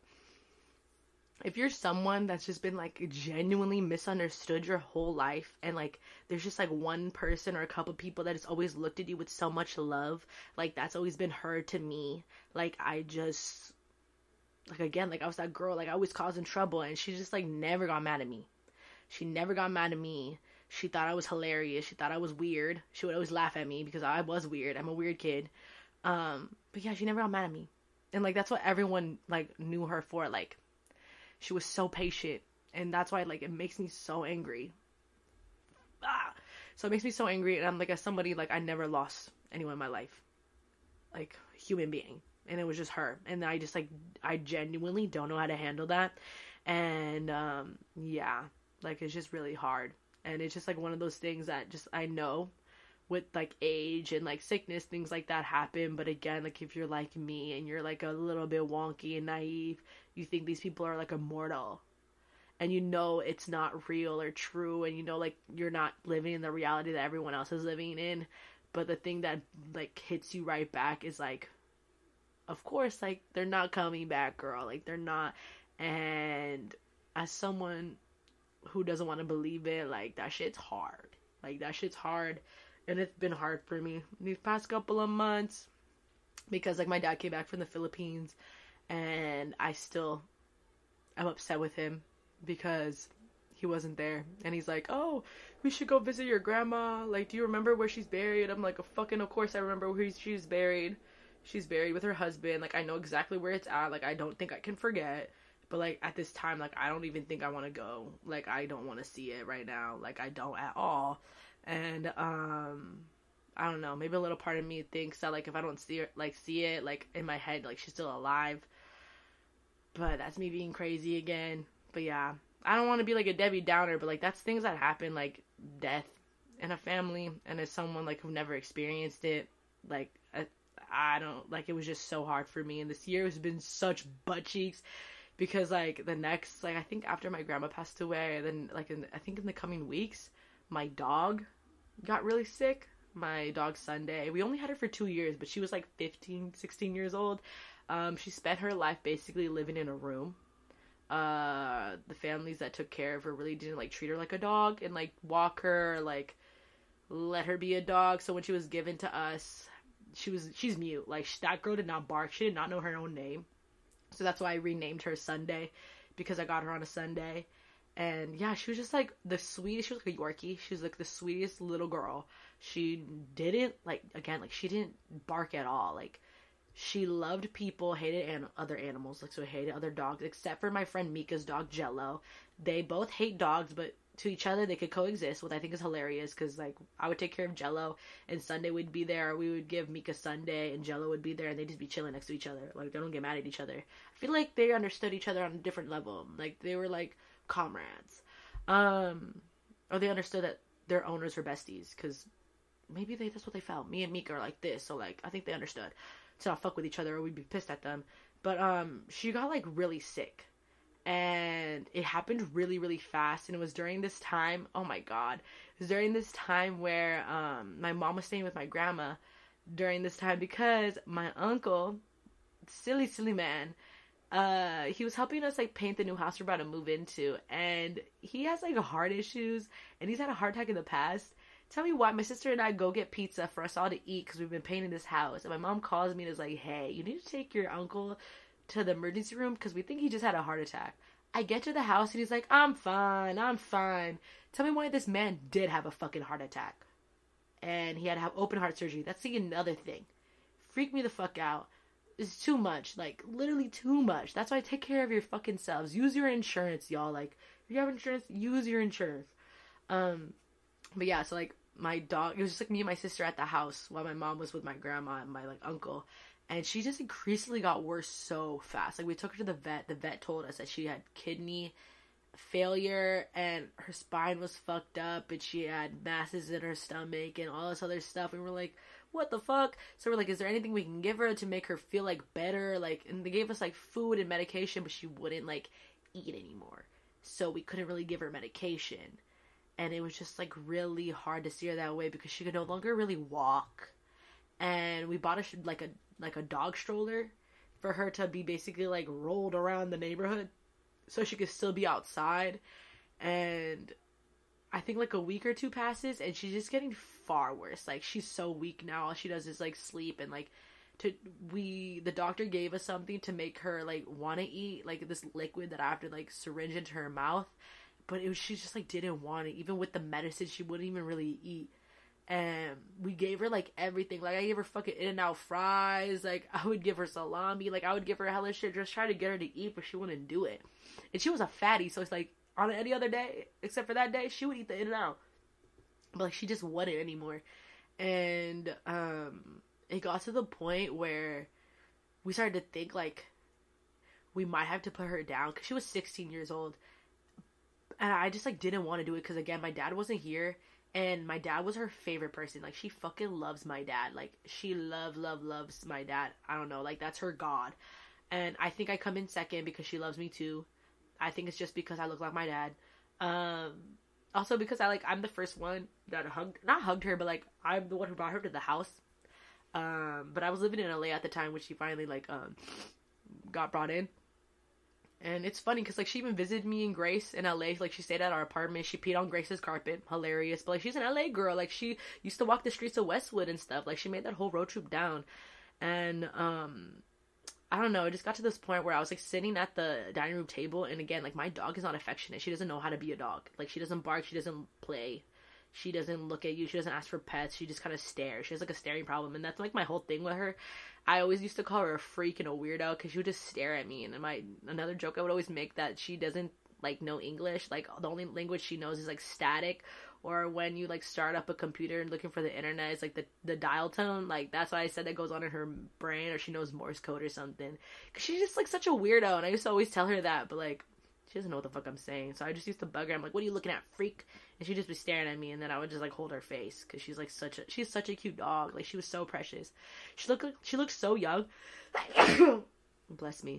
if you're someone that's just been, like, genuinely misunderstood your whole life, and, like, there's just, like, one person or a couple people that has always looked at you with so much love, like, that's always been her to me. Like, I just, like, again, like, I was that girl, like, I was causing trouble, and she just, like, never got mad at me. She never got mad at me. She thought I was hilarious. She thought I was weird. She would always laugh at me because I was weird. I'm a weird kid. Um, but yeah, she never got mad at me. And, like, that's what everyone, like, knew her for. Like, she was so patient. And that's why, like, it makes me so angry. Ah! So it makes me so angry. And I'm, like, as somebody, like, I never lost anyone in my life. Like, human being. And it was just her. And I just, like, I genuinely don't know how to handle that. And, um, yeah. Like, it's just really hard. And it's just, like, one of those things that just, I know with, like, age and, like, sickness, things like that happen. But again, like, if you're like me and you're, like, a little bit wonky and naive, you think these people are, like, immortal. And you know it's not real or true. And you know, like, you're not living in the reality that everyone else is living in. But the thing that, like, hits you right back is, like, of course, like, they're not coming back, girl. Like, they're not. And as someone who doesn't want to believe it, like, that shit's hard. Like, that shit's hard, and it's been hard for me these past couple of months, because, like, my dad came back from the Philippines, and I still am upset with him, because he wasn't there, and he's like, oh, we should go visit your grandma, like, do you remember where she's buried? I'm like, oh, fucking of course I remember where she's buried. She's buried with her husband. Like, I know exactly where it's at. Like, I don't think I can forget. But, like, at this time, like, I don't even think I want to go. Like, I don't want to see it right now. Like, I don't at all. And, um, I don't know. Maybe a little part of me thinks that, like, if I don't see it, like, see it, like, in my head, like, she's still alive. But that's me being crazy again. But, yeah. I don't want to be, like, a Debbie Downer, but, like, that's things that happen, like, death in a family. And as someone, like, who never experienced it, like, I, I don't, like, it was just so hard for me. And this year has been such butt cheeks. Because, like, the next, like, I think after my grandma passed away, then, like, in, I think in the coming weeks, my dog got really sick. My dog, Sunday. We only had her for two years, but she was, like, fifteen, sixteen years old. Um, she spent her life basically living in a room. Uh, the families that took care of her really didn't, like, treat her like a dog and, like, walk her, or, like, let her be a dog. So when she was given to us, she was, she's mute. Like, that girl did not bark. She did not know her own name. So that's why I renamed her Sunday, because I got her on a Sunday. And yeah, she was just like the sweetest. She was like a Yorkie. She was like the sweetest little girl. She didn't, like, again, like, she didn't bark at all. Like, she loved people, hated an- other animals, like, so hated other dogs, except for my friend Mika's dog, Jello. They both hate dogs, but to each other they could coexist, which I think is hilarious, because, like, I would take care of Jello, and Sunday would be there. We would give Mika Sunday, and Jello would be there, and they'd just be chilling next to each other. Like, they don't get mad at each other. I feel like they understood each other on a different level. Like, they were, like, comrades. Um, or they understood that their owners were besties, because maybe they that's what they felt. Me and Mika are like this, so, like, I think they understood to not fuck with each other, or we'd be pissed at them. But, um, she got, like, really sick. And it happened really, really fast. And it was during this time, oh my God, it was during this time where um, my mom was staying with my grandma during this time because my uncle, silly, silly man, uh, he was helping us like paint the new house we're about to move into. And he has like heart issues and he's had a heart attack in the past. Tell me why my sister and I go get pizza for us all to eat because we've been painting this house. And my mom calls me and is like, hey, you need to take your uncle to the emergency room because we think he just had a heart attack. I get to the house and he's like, I'm fine, I'm fine. Tell me why this man did have a fucking heart attack. And he had to have open heart surgery. That's the another thing. Freak me the fuck out. It's too much. Like, literally too much. That's why take care of your fucking selves. Use your insurance, y'all. Like, if you have insurance, use your insurance. Um, but yeah, so like, my dog, it was just like me and my sister at the house while my mom was with my grandma and my like uncle. And she just increasingly got worse so fast. Like, we took her to the vet. The vet told us that she had kidney failure and her spine was fucked up and she had masses in her stomach and all this other stuff. And we're like, what the fuck? So we're like, is there anything we can give her to make her feel like better? Like, and they gave us like food and medication, but she wouldn't like eat anymore. So we couldn't really give her medication. And it was just like really hard to see her that way because she could no longer really walk. And we bought a like a like a dog stroller for her to be basically like rolled around the neighborhood so she could still be outside. And I think like a week or two passes and she's just getting far worse. Like, she's so weak now. All she does is like sleep. And like to we the doctor gave us something to make her like want to eat, like this liquid that I have to like syringe into her mouth, but it was, she just like didn't want it. Even with the medicine, she wouldn't even really eat. And we gave her like everything. Like, I gave her fucking In-N-Out fries. Like, I would give her salami. Like, I would give her hella shit, just try to get her to eat, but she wouldn't do it. And she was a fatty, so it's like on any other day except for that day, she would eat the In-N-Out. But like, she just wouldn't anymore. And um it got to the point where we started to think like we might have to put her down because she was sixteen years old. And I just like didn't want to do it because, again, my dad wasn't here. And my dad was her favorite person. Like, she fucking loves my dad. Like, she love, love, loves my dad. I don't know. Like, that's her god. And I think I come in second because she loves me too. I think it's just because I look like my dad. Um, also because I, like, I'm the first one that hugged, not hugged her, but, like, I'm the one who brought her to the house. Um, but I was living in L A at the time when she finally, like, um, got brought in. And it's funny because, like, she even visited me and Grace in L A. Like, she stayed at our apartment. She peed on Grace's carpet. Hilarious. But, like, she's an L A girl. Like, she used to walk the streets of Westwood and stuff. Like, she made that whole road trip down. And, um, I don't know. It just got to this point where I was, like, sitting at the dining room table. And, again, like, my dog is not affectionate. She doesn't know how to be a dog. Like, she doesn't bark. She doesn't play. She doesn't look at you. She doesn't ask for pets. She just kind of stares. She has, like, a staring problem. And that's, like, my whole thing with her. I always used to call her a freak and a weirdo because she would just stare at me. And my another joke I would always make that she doesn't, like, know English. Like, the only language she knows is, like, static. Or when you, like, start up a computer and looking for the internet, it's, like, the, the dial tone. Like, that's why I said that goes on in her brain. Or she knows Morse code or something. Because she's just, like, such a weirdo. And I used to always tell her that. But, like, she doesn't know what the fuck I'm saying. So I just used to bug her. I'm like, what are you looking at, freak? And she'd just be staring at me. And then I would just, like, hold her face. Because she's, like, such a... She's such a cute dog. Like, she was so precious. She looked she looked so young. Bless me.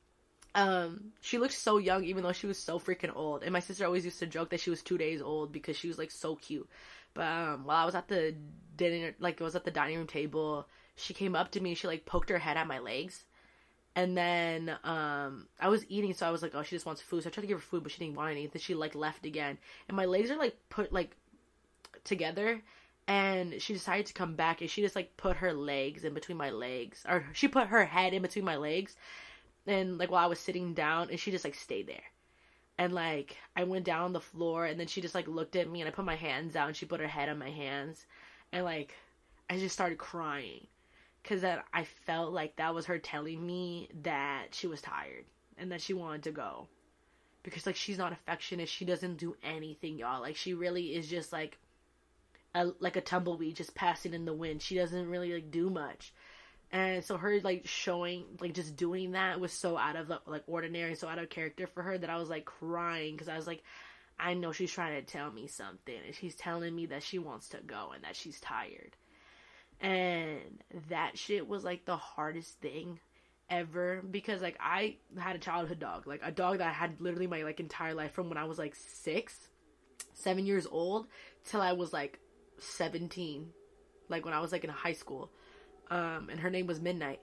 Um, she looked so young even though she was so freaking old. And my sister always used to joke that she was two days old because she was, like, so cute. But um, while I was at the dinner... Like, I was at the dining room table, she came up to me. She, like, poked her head at my legs. And then, um, I was eating, so I was like, oh, she just wants food. So I tried to give her food, but she didn't want any. Then she, like, left again. And my legs are, like, put, like, together. And she decided to come back, and she just, like, put her legs in between my legs. Or she put her head in between my legs. And, like, while I was sitting down, and she just, like, stayed there. And, like, I went down on the floor, and then she just, like, looked at me, and I put my hands down, and she put her head on my hands. And, like, I just started crying. Because that I felt like that was her telling me that she was tired and that she wanted to go. Because, like, she's not affectionate. She doesn't do anything, y'all. Like, she really is just, like, a, like a tumbleweed just passing in the wind. She doesn't really, like, do much. And so her, like, showing, like, just doing that was so out of, like, ordinary, so out of character for her that I was, like, crying. Because I was like, I know she's trying to tell me something. And she's telling me that she wants to go and that she's tired. And that shit was, like, the hardest thing. ever, because like I had a childhood dog, like a dog that I had literally my like entire life from when I was like six, seven years old till I was like seventeen, like when I was like in high school. Um, and her name was Midnight,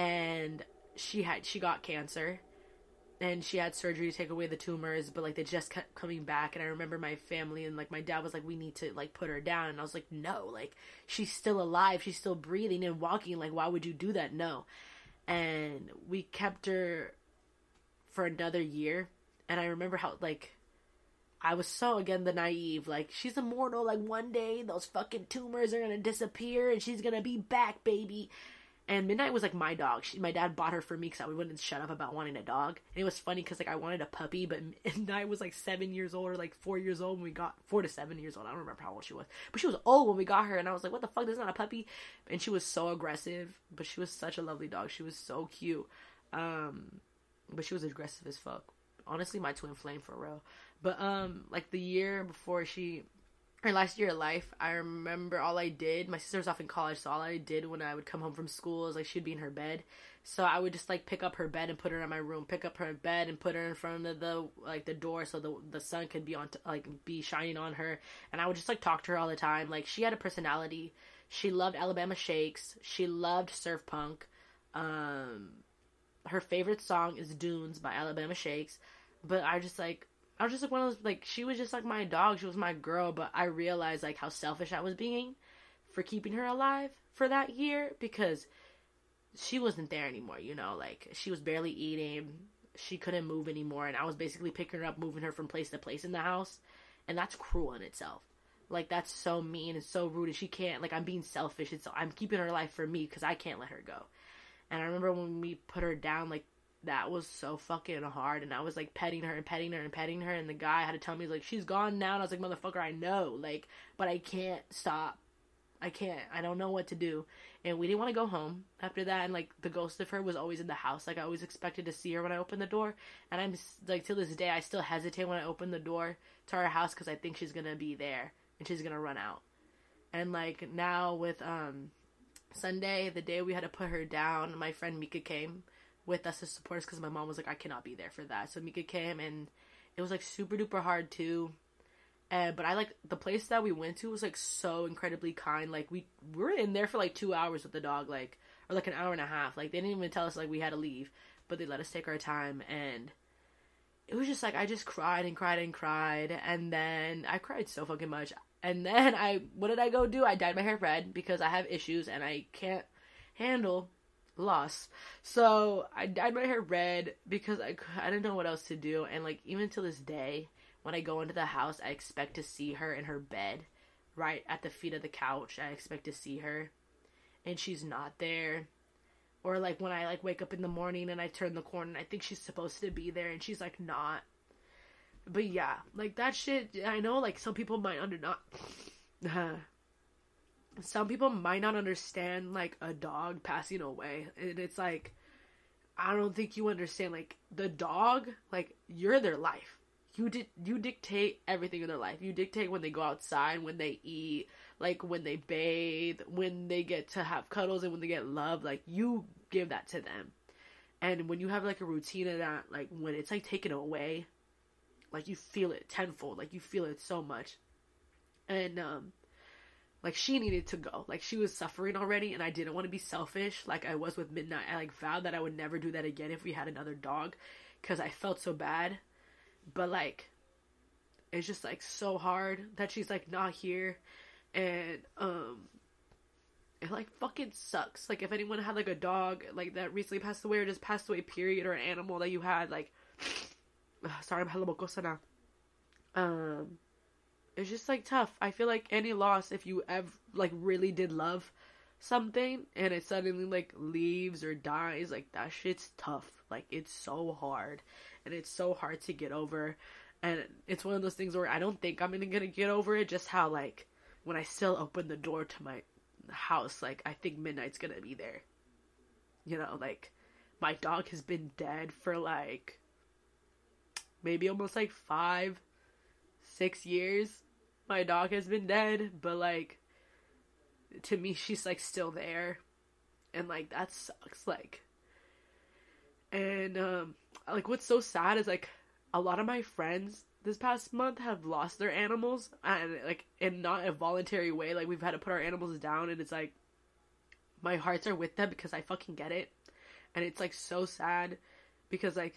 and she had she got cancer, and she had surgery to take away the tumors, but like they just kept coming back. And I remember my family and like my dad was like, we need to like put her down, and I was like, no, like she's still alive, she's still breathing and walking, like why would you do that? No. And we kept her for another year, and I remember how like I was so, again, the naive, like, she's immortal, like, one day those fucking tumors are gonna disappear, and she's gonna be back, baby. And Midnight was, like, my dog. She, my dad bought her for me, because I wouldn't shut up about wanting a dog. And it was funny, because, like, I wanted a puppy, but Midnight was, like, seven years old, or, like, four years old when we got, four to seven years old, I don't remember how old she was. But she was old when we got her, and I was like, what the fuck, this is not a puppy? And she was so aggressive, but she was such a lovely dog. She was so cute. Um, but she was aggressive as fuck. Honestly, my twin flame, for real. But, um, like, the year before she, her last year of life, I remember all I did, my sister was off in college, so all I did when I would come home from school is, like, she'd be in her bed. So I would just, like, pick up her bed and put her in my room, pick up her bed and put her in front of the, like, the door so the the sun could be on, t- like, be shining on her. And I would just, like, talk to her all the time. Like, she had a personality. She loved Alabama Shakes. She loved surf punk. Um, her favorite song is Dunes by Alabama Shakes. But I just, like, I was just, like, one of those, like, she was just, like, my dog. She was my girl. But I realized, like, how selfish I was being for keeping her alive for that year. Because she wasn't there anymore, you know? Like, she was barely eating. She couldn't move anymore. And I was basically picking her up, moving her from place to place in the house. And that's cruel in itself. Like, that's so mean and so rude. And she can't, like, I'm being selfish. And so I'm keeping her alive for me because I can't let her go. And I remember when we put her down, like, that was so fucking hard, and I was, like, petting her and petting her and petting her, and the guy had to tell me, like, she's gone now, and I was like, motherfucker, I know, like, but I can't stop. I can't. I don't know what to do. And we didn't want to go home after that, and, like, the ghost of her was always in the house. Like, I always expected to see her when I opened the door, and I'm, like, till this day, I still hesitate when I open the door to our house, because I think she's gonna be there, and she's gonna run out. And, like, now with, um, Sunday, the day we had to put her down, my friend Mika came with us as supporters because my mom was like, I cannot be there for that. So Mika came, and it was like super duper hard too. And but I like the place that we went to was like so incredibly kind. Like we, we were in there for like two hours with the dog, like or like an hour and a half. Like they didn't even tell us like we had to leave, but they let us take our time. And it was just like I just cried and cried and cried, and then I cried so fucking much. And then I, what did I go do? I dyed my hair red because I have issues and I can't handle loss. So I dyed my hair red because I, I didn't know what else to do. And like even to this day, when I go into the house, I expect to see her in her bed right at the feet of the couch. I expect to see her and she's not there. Or like when I like wake up in the morning and I turn the corner and I think she's supposed to be there and she's like not. But yeah, like that shit, I know like some people might under not some people might not understand, like, a dog passing away. And it's, like, I don't think you understand, like, the dog, like, you're their life. You di- you dictate everything in their life. You dictate when they go outside, when they eat, like, when they bathe, when they get to have cuddles, and when they get love. Like, you give that to them. And when you have, like, a routine of that, like, when it's, like, taken away, like, you feel it tenfold. Like, you feel it so much. And, um... like, she needed to go. Like, she was suffering already, and I didn't want to be selfish like I was with Midnight. I, like, vowed that I would never do that again if we had another dog, because I felt so bad. But, like, it's just, like, so hard that she's, like, not here. And, um, it, like, fucking sucks. Like, if anyone had, like, a dog, like, that recently passed away or just passed away, period, or an animal that you had, like, sorry, I'm hella mocosa now. Um... It's just, like, tough. I feel like any loss, if you ever, like, really did love something, and it suddenly, like, leaves or dies, like, that shit's tough. Like, it's so hard. And it's so hard to get over. And it's one of those things where I don't think I'm gonna, gonna get over it, just how, like, when I still open the door to my house, like, I think Midnight's gonna be there. You know, like, my dog has been dead for, like, maybe almost, like, five, six years. My dog has been dead, but, like, to me, she's, like, still there, and, like, that sucks. Like, And um like what's so sad is like a lot of my friends this past month have lost their animals, and like in not a voluntary way. Like we've had to put our animals down, and it's like my hearts are with them because I fucking get it. And it's like so sad because like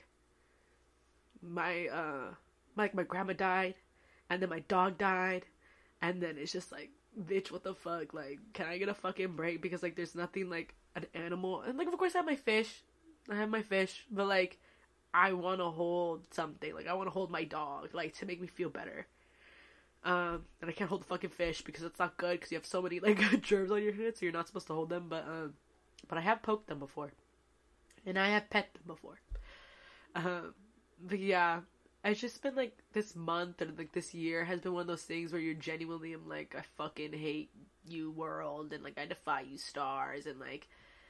my uh like my grandma died, and then my dog died, and then it's just like, bitch, what the fuck? Like, can I get a fucking break? Because like there's nothing like an animal. And like of course I have my fish. I have my fish, but like I want to hold something. Like I want to hold my dog, like to make me feel better. Um, and I can't hold the fucking fish because it's not good because you have so many like germs on your head, so you're not supposed to hold them. But um, but I have poked them before, and I have pet them before. Um, but yeah, it's just been like this month and like this year has been one of those things where you're genuinely, I'm like, I fucking hate you, world, and like I defy you, stars, and like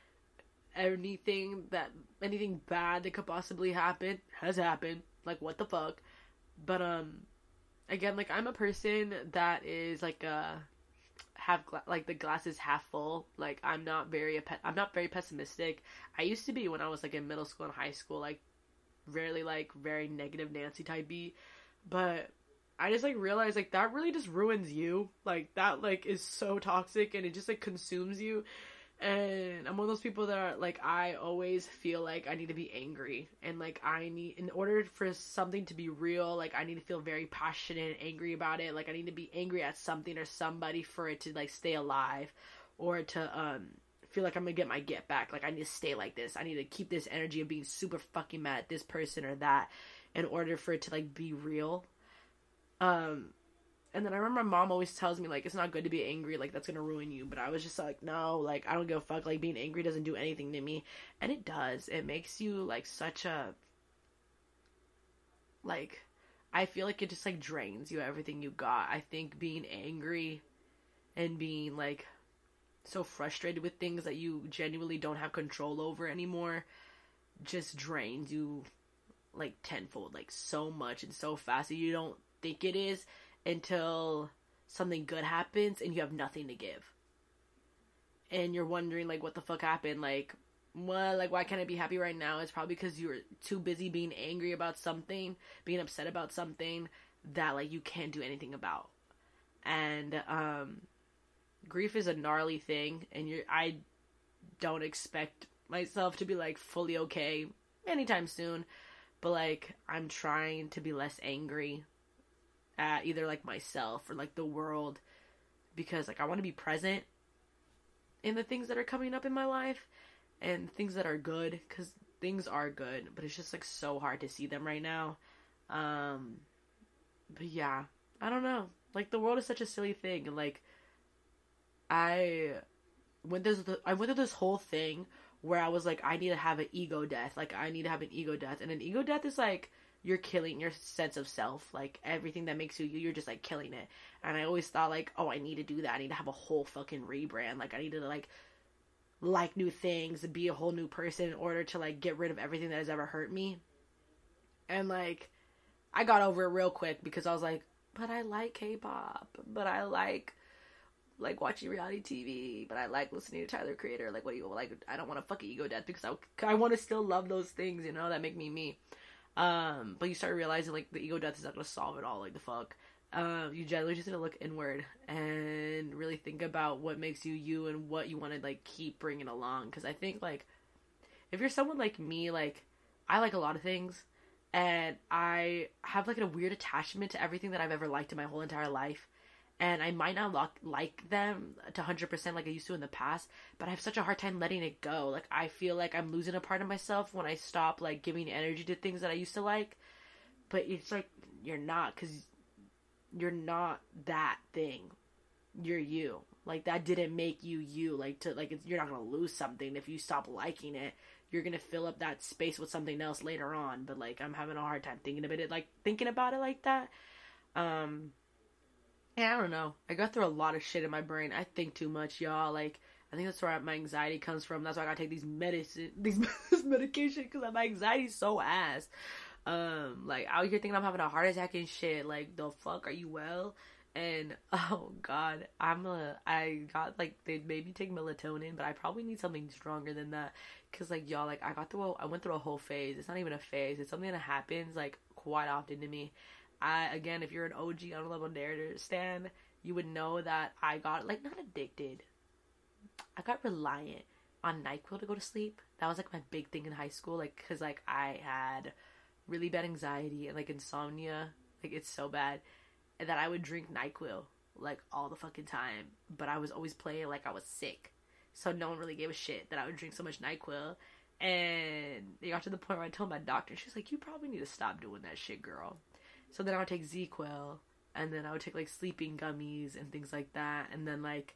anything that anything bad that could possibly happen has happened. Like what the fuck? But um. Again, like, I'm a person that is, like, uh, have, gla- like, the glass is half full. Like, I'm not very, pe- I'm not very pessimistic. I used to be when I was, like, in middle school and high school, like, really, like, very negative Nancy type B. But I just, like, realized, like, that really just ruins you. Like, that, like, is so toxic, and it just, like, consumes you. And I'm one of those people that are, like, I always feel like I need to be angry. And, like, I need, in order for something to be real, like, I need to feel very passionate and angry about it. Like, I need to be angry at something or somebody for it to, like, stay alive. Or to, um, feel like I'm gonna get my get back. Like, I need to stay like this. I need to keep this energy of being super fucking mad at this person or that in order for it to, like, be real. Um... And then I remember my mom always tells me, like, it's not good to be angry, like, that's gonna ruin you. But I was just like, no, like, I don't give a fuck. Like, being angry doesn't do anything to me. And it does. It makes you, like, such a, like, I feel like it just, like, drains you everything you got. I think being angry and being, like, so frustrated with things that you genuinely don't have control over anymore just drains you, like, tenfold, like, so much and so fast that you don't think it is. Until something good happens and you have nothing to give. And you're wondering, like, what the fuck happened? Like, well, like, why can't I be happy right now? It's probably because you were too busy being angry about something, being upset about something that, like, you can't do anything about. And, um, grief is a gnarly thing, and you're, I don't expect myself to be, like, fully okay anytime soon. But, like, I'm trying to be less angry at either, like, myself or, like, the world, because, like, I want to be present in the things that are coming up in my life, and things that are good, because things are good, but it's just, like, so hard to see them right now. Um, but yeah, I don't know, like, the world is such a silly thing, and, like, I went this, I went through this whole thing where I was like, I need to have an ego death, like, I need to have an ego death, and an ego death is, like, you're killing your sense of self, like, everything that makes you you, you're just, like, killing it. And I always thought, like, oh, I need to do that, I need to have a whole fucking rebrand, like, I need to, like, like new things, be a whole new person in order to, like, get rid of everything that has ever hurt me. And, like, I got over it real quick, because I was like, but I like K-pop, but I like, like, watching reality T V, but I like listening to Tyler, Creator, like, what do you, like, I don't want to fucking ego death, because I, I want to still love those things, you know, that make me me. Um, but you start realizing, like, the ego death is not gonna solve it all, like, the fuck. Um, you generally just need to look inward and really think about what makes you you and what you want to, like, keep bringing along. Because I think, like, if you're someone like me, like, I like a lot of things, and I have, like, a weird attachment to everything that I've ever liked in my whole entire life. And I might not lock, like them to one hundred percent like I used to in the past, but I have such a hard time letting it go. Like, I feel like I'm losing a part of myself when I stop, like, giving energy to things that I used to like. But it's like, you're not, because you're not that thing. You're you. Like, that didn't make you you. Like, to like it's, you're not going to lose something if you stop liking it. You're going to fill up that space with something else later on. But, like, I'm having a hard time thinking about it, like, thinking about it like that. Um... Yeah, I don't know. I go through a lot of shit in my brain. I think too much, y'all. Like, I think that's where my anxiety comes from. That's why I gotta take these medicine, these this medication, because my anxiety's so ass. Um, like, out here thinking I'm having a heart attack and shit. Like, the fuck, are you well? And oh god, I'm a I got like they made me take melatonin, but I probably need something stronger than that. Cause like y'all, like I got through a, I went through a whole phase. It's not even a phase. It's something that happens like quite often to me. I again, if you're an O G Unreliable Narrator stan, you would know that I got like not addicted. I got reliant on NyQuil to go to sleep. That was like my big thing in high school, like cause like I had really bad anxiety and like insomnia. Like it's so bad. And that I would drink NyQuil like all the fucking time, but I was always playing like I was sick, so no one really gave a shit that I would drink so much NyQuil. And it got to the point where I told my doctor, she's like, you probably need to stop doing that shit, girl. So then I would take ZzzQuil, and then I would take like sleeping gummies and things like that, and then like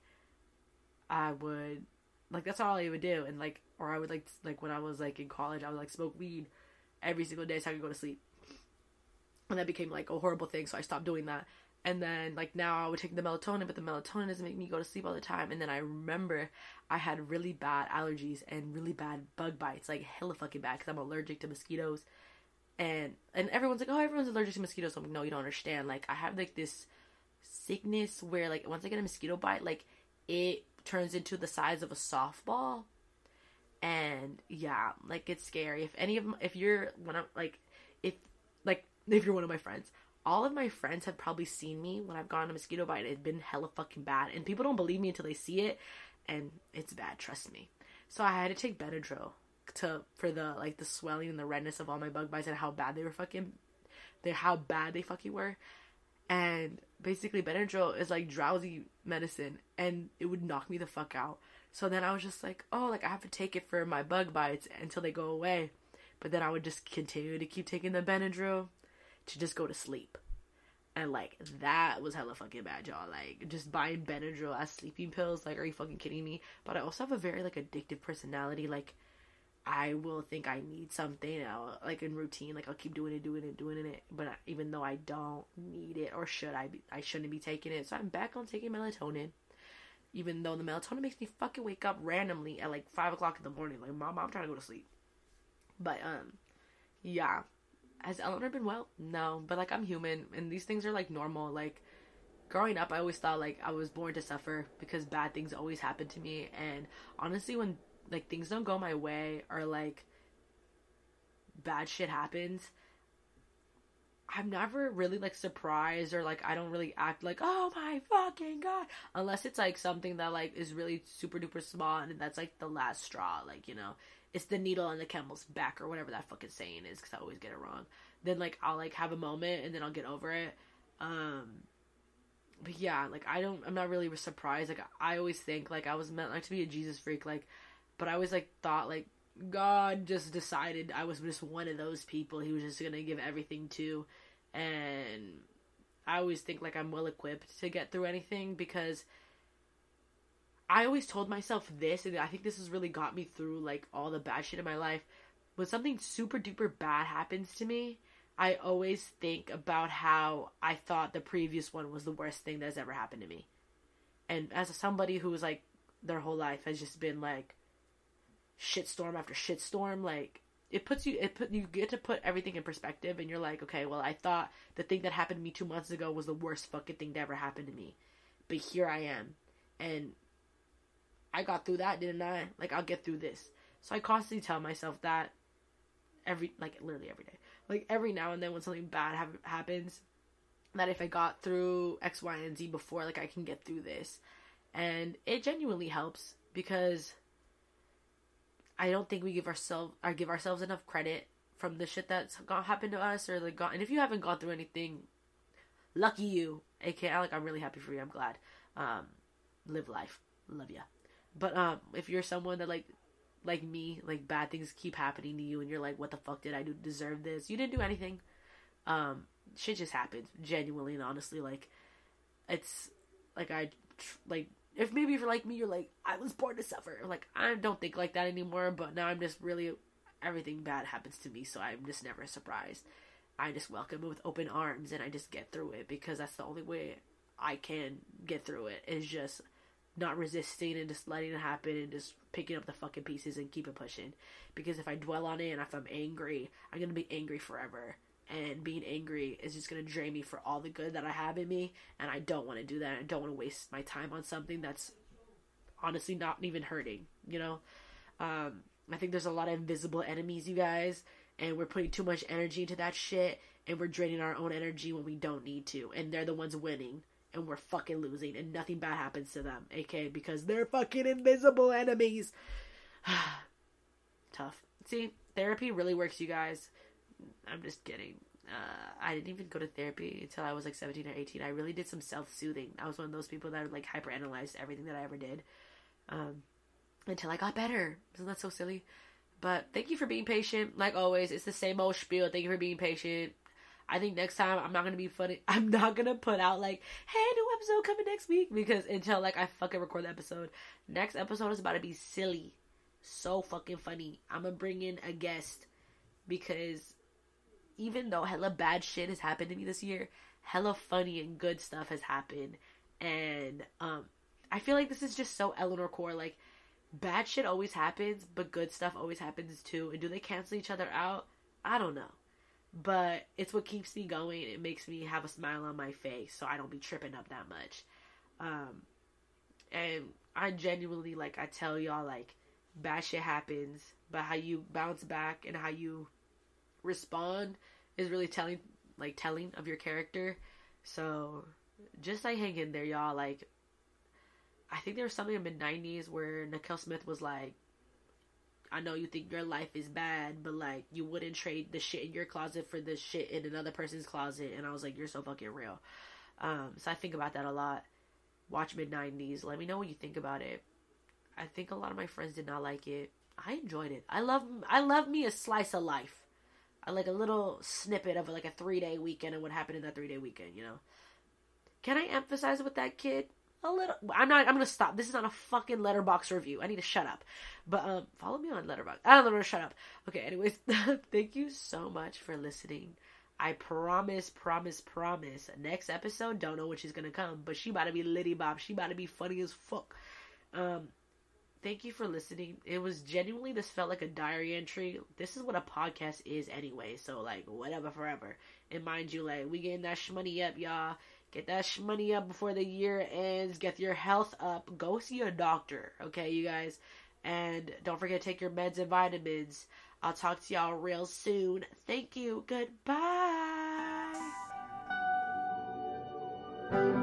I would like that's all I would do. And like, or I would like like when I was like in college, I would like smoke weed every single day so I could go to sleep. And that became like a horrible thing, so I stopped doing that. And then like now I would take the melatonin, but the melatonin doesn't make me go to sleep all the time. And then I remember I had really bad allergies and really bad bug bites, like hella fucking bad, because I'm allergic to mosquitoes. And and everyone's like, oh, everyone's allergic to mosquitoes. I'm like, no, you don't understand. Like I have like this sickness where like once I get a mosquito bite, like it turns into the size of a softball. And yeah, like it's scary. If any of my, if you're when I'm like if like if you're one of my friends, all of my friends have probably seen me when I've gotten a mosquito bite. It's been hella fucking bad, and people don't believe me until they see it, and it's bad, trust me. So I had to take Benadryl to for the like the swelling and the redness of all my bug bites and how bad they were fucking they how bad they fucking were. And basically Benadryl is like drowsy medicine, and it would knock me the fuck out. So then I was just like, oh, like I have to take it for my bug bites until they go away. But then I would just continue to keep taking the Benadryl to just go to sleep. And like that was hella fucking bad, y'all. Like just buying Benadryl as sleeping pills, like are you fucking kidding me? But I also have a very like addictive personality. Like I will think I need something, and I'll, like in routine, like I'll keep doing it, doing it, doing it. But I, even though I don't need it, or should I be, I shouldn't be taking it. So I'm back on taking melatonin. Even though the melatonin makes me fucking wake up randomly at like five o'clock in the morning. Like, mom, I'm trying to go to sleep. But um, yeah. Has Eleanor been well? No, but like I'm human, and these things are like normal. Like growing up, I always thought like I was born to suffer because bad things always happen to me. And honestly, when like things don't go my way or like bad shit happens, I'm never really like surprised, or like I don't really act like, oh my fucking god, unless it's like something that like is really super duper small and that's like the last straw, like, you know, it's the needle on the camel's back or whatever that fucking saying is, because I always get it wrong. Then like I'll like have a moment and then I'll get over it. Um but yeah, like I don't I'm not really surprised. Like I always think like I was meant like to be a Jesus freak, like, but I always like thought like God just decided I was just one of those people he was just gonna give everything to. And I always think like I'm well equipped to get through anything, because I always told myself this, and I think this has really got me through like all the bad shit in my life. When something super duper bad happens to me, I always think about how I thought the previous one was the worst thing that's ever happened to me. And as somebody who's like their whole life has just been like shitstorm after shitstorm, like it puts you it put you get to put everything in perspective, and you're like, okay, well, I thought the thing that happened to me two months ago was the worst fucking thing that ever happened to me, but here I am, and I got through that, didn't I? Like, I'll get through this. So I constantly tell myself that every, like, literally every day. Like, every now and then when something bad ha- happens, that if I got through X, Y, and Z before, like, I can get through this. And it genuinely helps, because I don't think we give ourselves, or give ourselves enough credit from the shit that's got happened to us, or, like, gone, and if you haven't gone through anything, lucky you, aka, like, I'm really happy for you, I'm glad. Um, live life. Love ya. But um, if you're someone that like, like me, like bad things keep happening to you, and you're like, "What the fuck did I do to deserve this?" You didn't do anything. Um, shit just happens, genuinely and honestly. Like, it's like I like if maybe if you're like me, you're like, I was born to suffer. Like, I don't think like that anymore. But now I'm just really everything bad happens to me, so I'm just never surprised. I just welcome it with open arms, and I just get through it, because that's the only way I can get through it. Is just not resisting and just letting it happen and just picking up the fucking pieces and keep it pushing. Because if I dwell on it and if I'm angry, I'm gonna be angry forever. and being angry is just going to drain me for all the good that I have in me, and I don't want to do that. I don't want to waste my time on something that's honestly not even hurting, you know? Um, I think there's a lot of invisible enemies, you guys, and we're putting too much energy into that shit, and we're draining our own energy when we don't need to, and they're the ones winning, and we're fucking losing, and nothing bad happens to them, aka because they're fucking invisible enemies. Tough. See, therapy really works, you guys. I'm just kidding. Uh, I didn't even go to therapy until I was like seventeen or eighteen. I really did some self-soothing. I was one of those people that like hyper-analyzed everything that I ever did. Um, until I got better. Isn't that so silly? But thank you for being patient. Like always, it's the same old spiel. Thank you for being patient. I think next time I'm not going to be funny. I'm not going to put out like, hey, new episode coming next week. Because until like I fucking record the episode. Next episode is about to be silly. So fucking funny. I'm going to bring in a guest. Because even though hella bad shit has happened to me this year, hella funny and good stuff has happened. And um, I feel like this is just so Eleanor Core. Like, bad shit always happens, but good stuff always happens too. And do they cancel each other out? I don't know. But it's what keeps me going. It makes me have a smile on my face so I don't be tripping up that much. Um, and I genuinely, like, I tell y'all, like, bad shit happens, but how you bounce back and how you respond is really telling, like, telling of your character. So just, like, hang in there, y'all. Like, I think there was something in the mid nineties where Nicole Smith was like, I know you think your life is bad, but, like, you wouldn't trade the shit in your closet for the shit in another person's closet. And I was like, you're so fucking real. Um, so I think about that a lot. Watch mid nineties. Let me know what you think about it. I think a lot of my friends did not like it. I enjoyed it. I love, I love me a slice of life. I like a little snippet of, like, a three-day weekend and what happened in that three-day weekend, you know? Can I emphasize with that kid? A little. I'm not. I'm gonna stop. This is not a fucking Letterboxd review. I need to shut up. But um, follow me on Letterboxd. I don't know. Shut up. Okay. Anyways, thank you so much for listening. I promise, promise, promise. Next episode, don't know when she's gonna come, but she about to be Liddy Bob. She about to be funny as fuck. Um, thank you for listening. It was genuinely. This felt like a diary entry. This is what a podcast is anyway. So like, whatever, forever. And mind you, like, we getting that shmoney up, y'all. Get that shmoney up before the year ends. Get your health up. Go see a doctor, okay, you guys? And don't forget to take your meds and vitamins. I'll talk to y'all real soon. Thank you. Goodbye.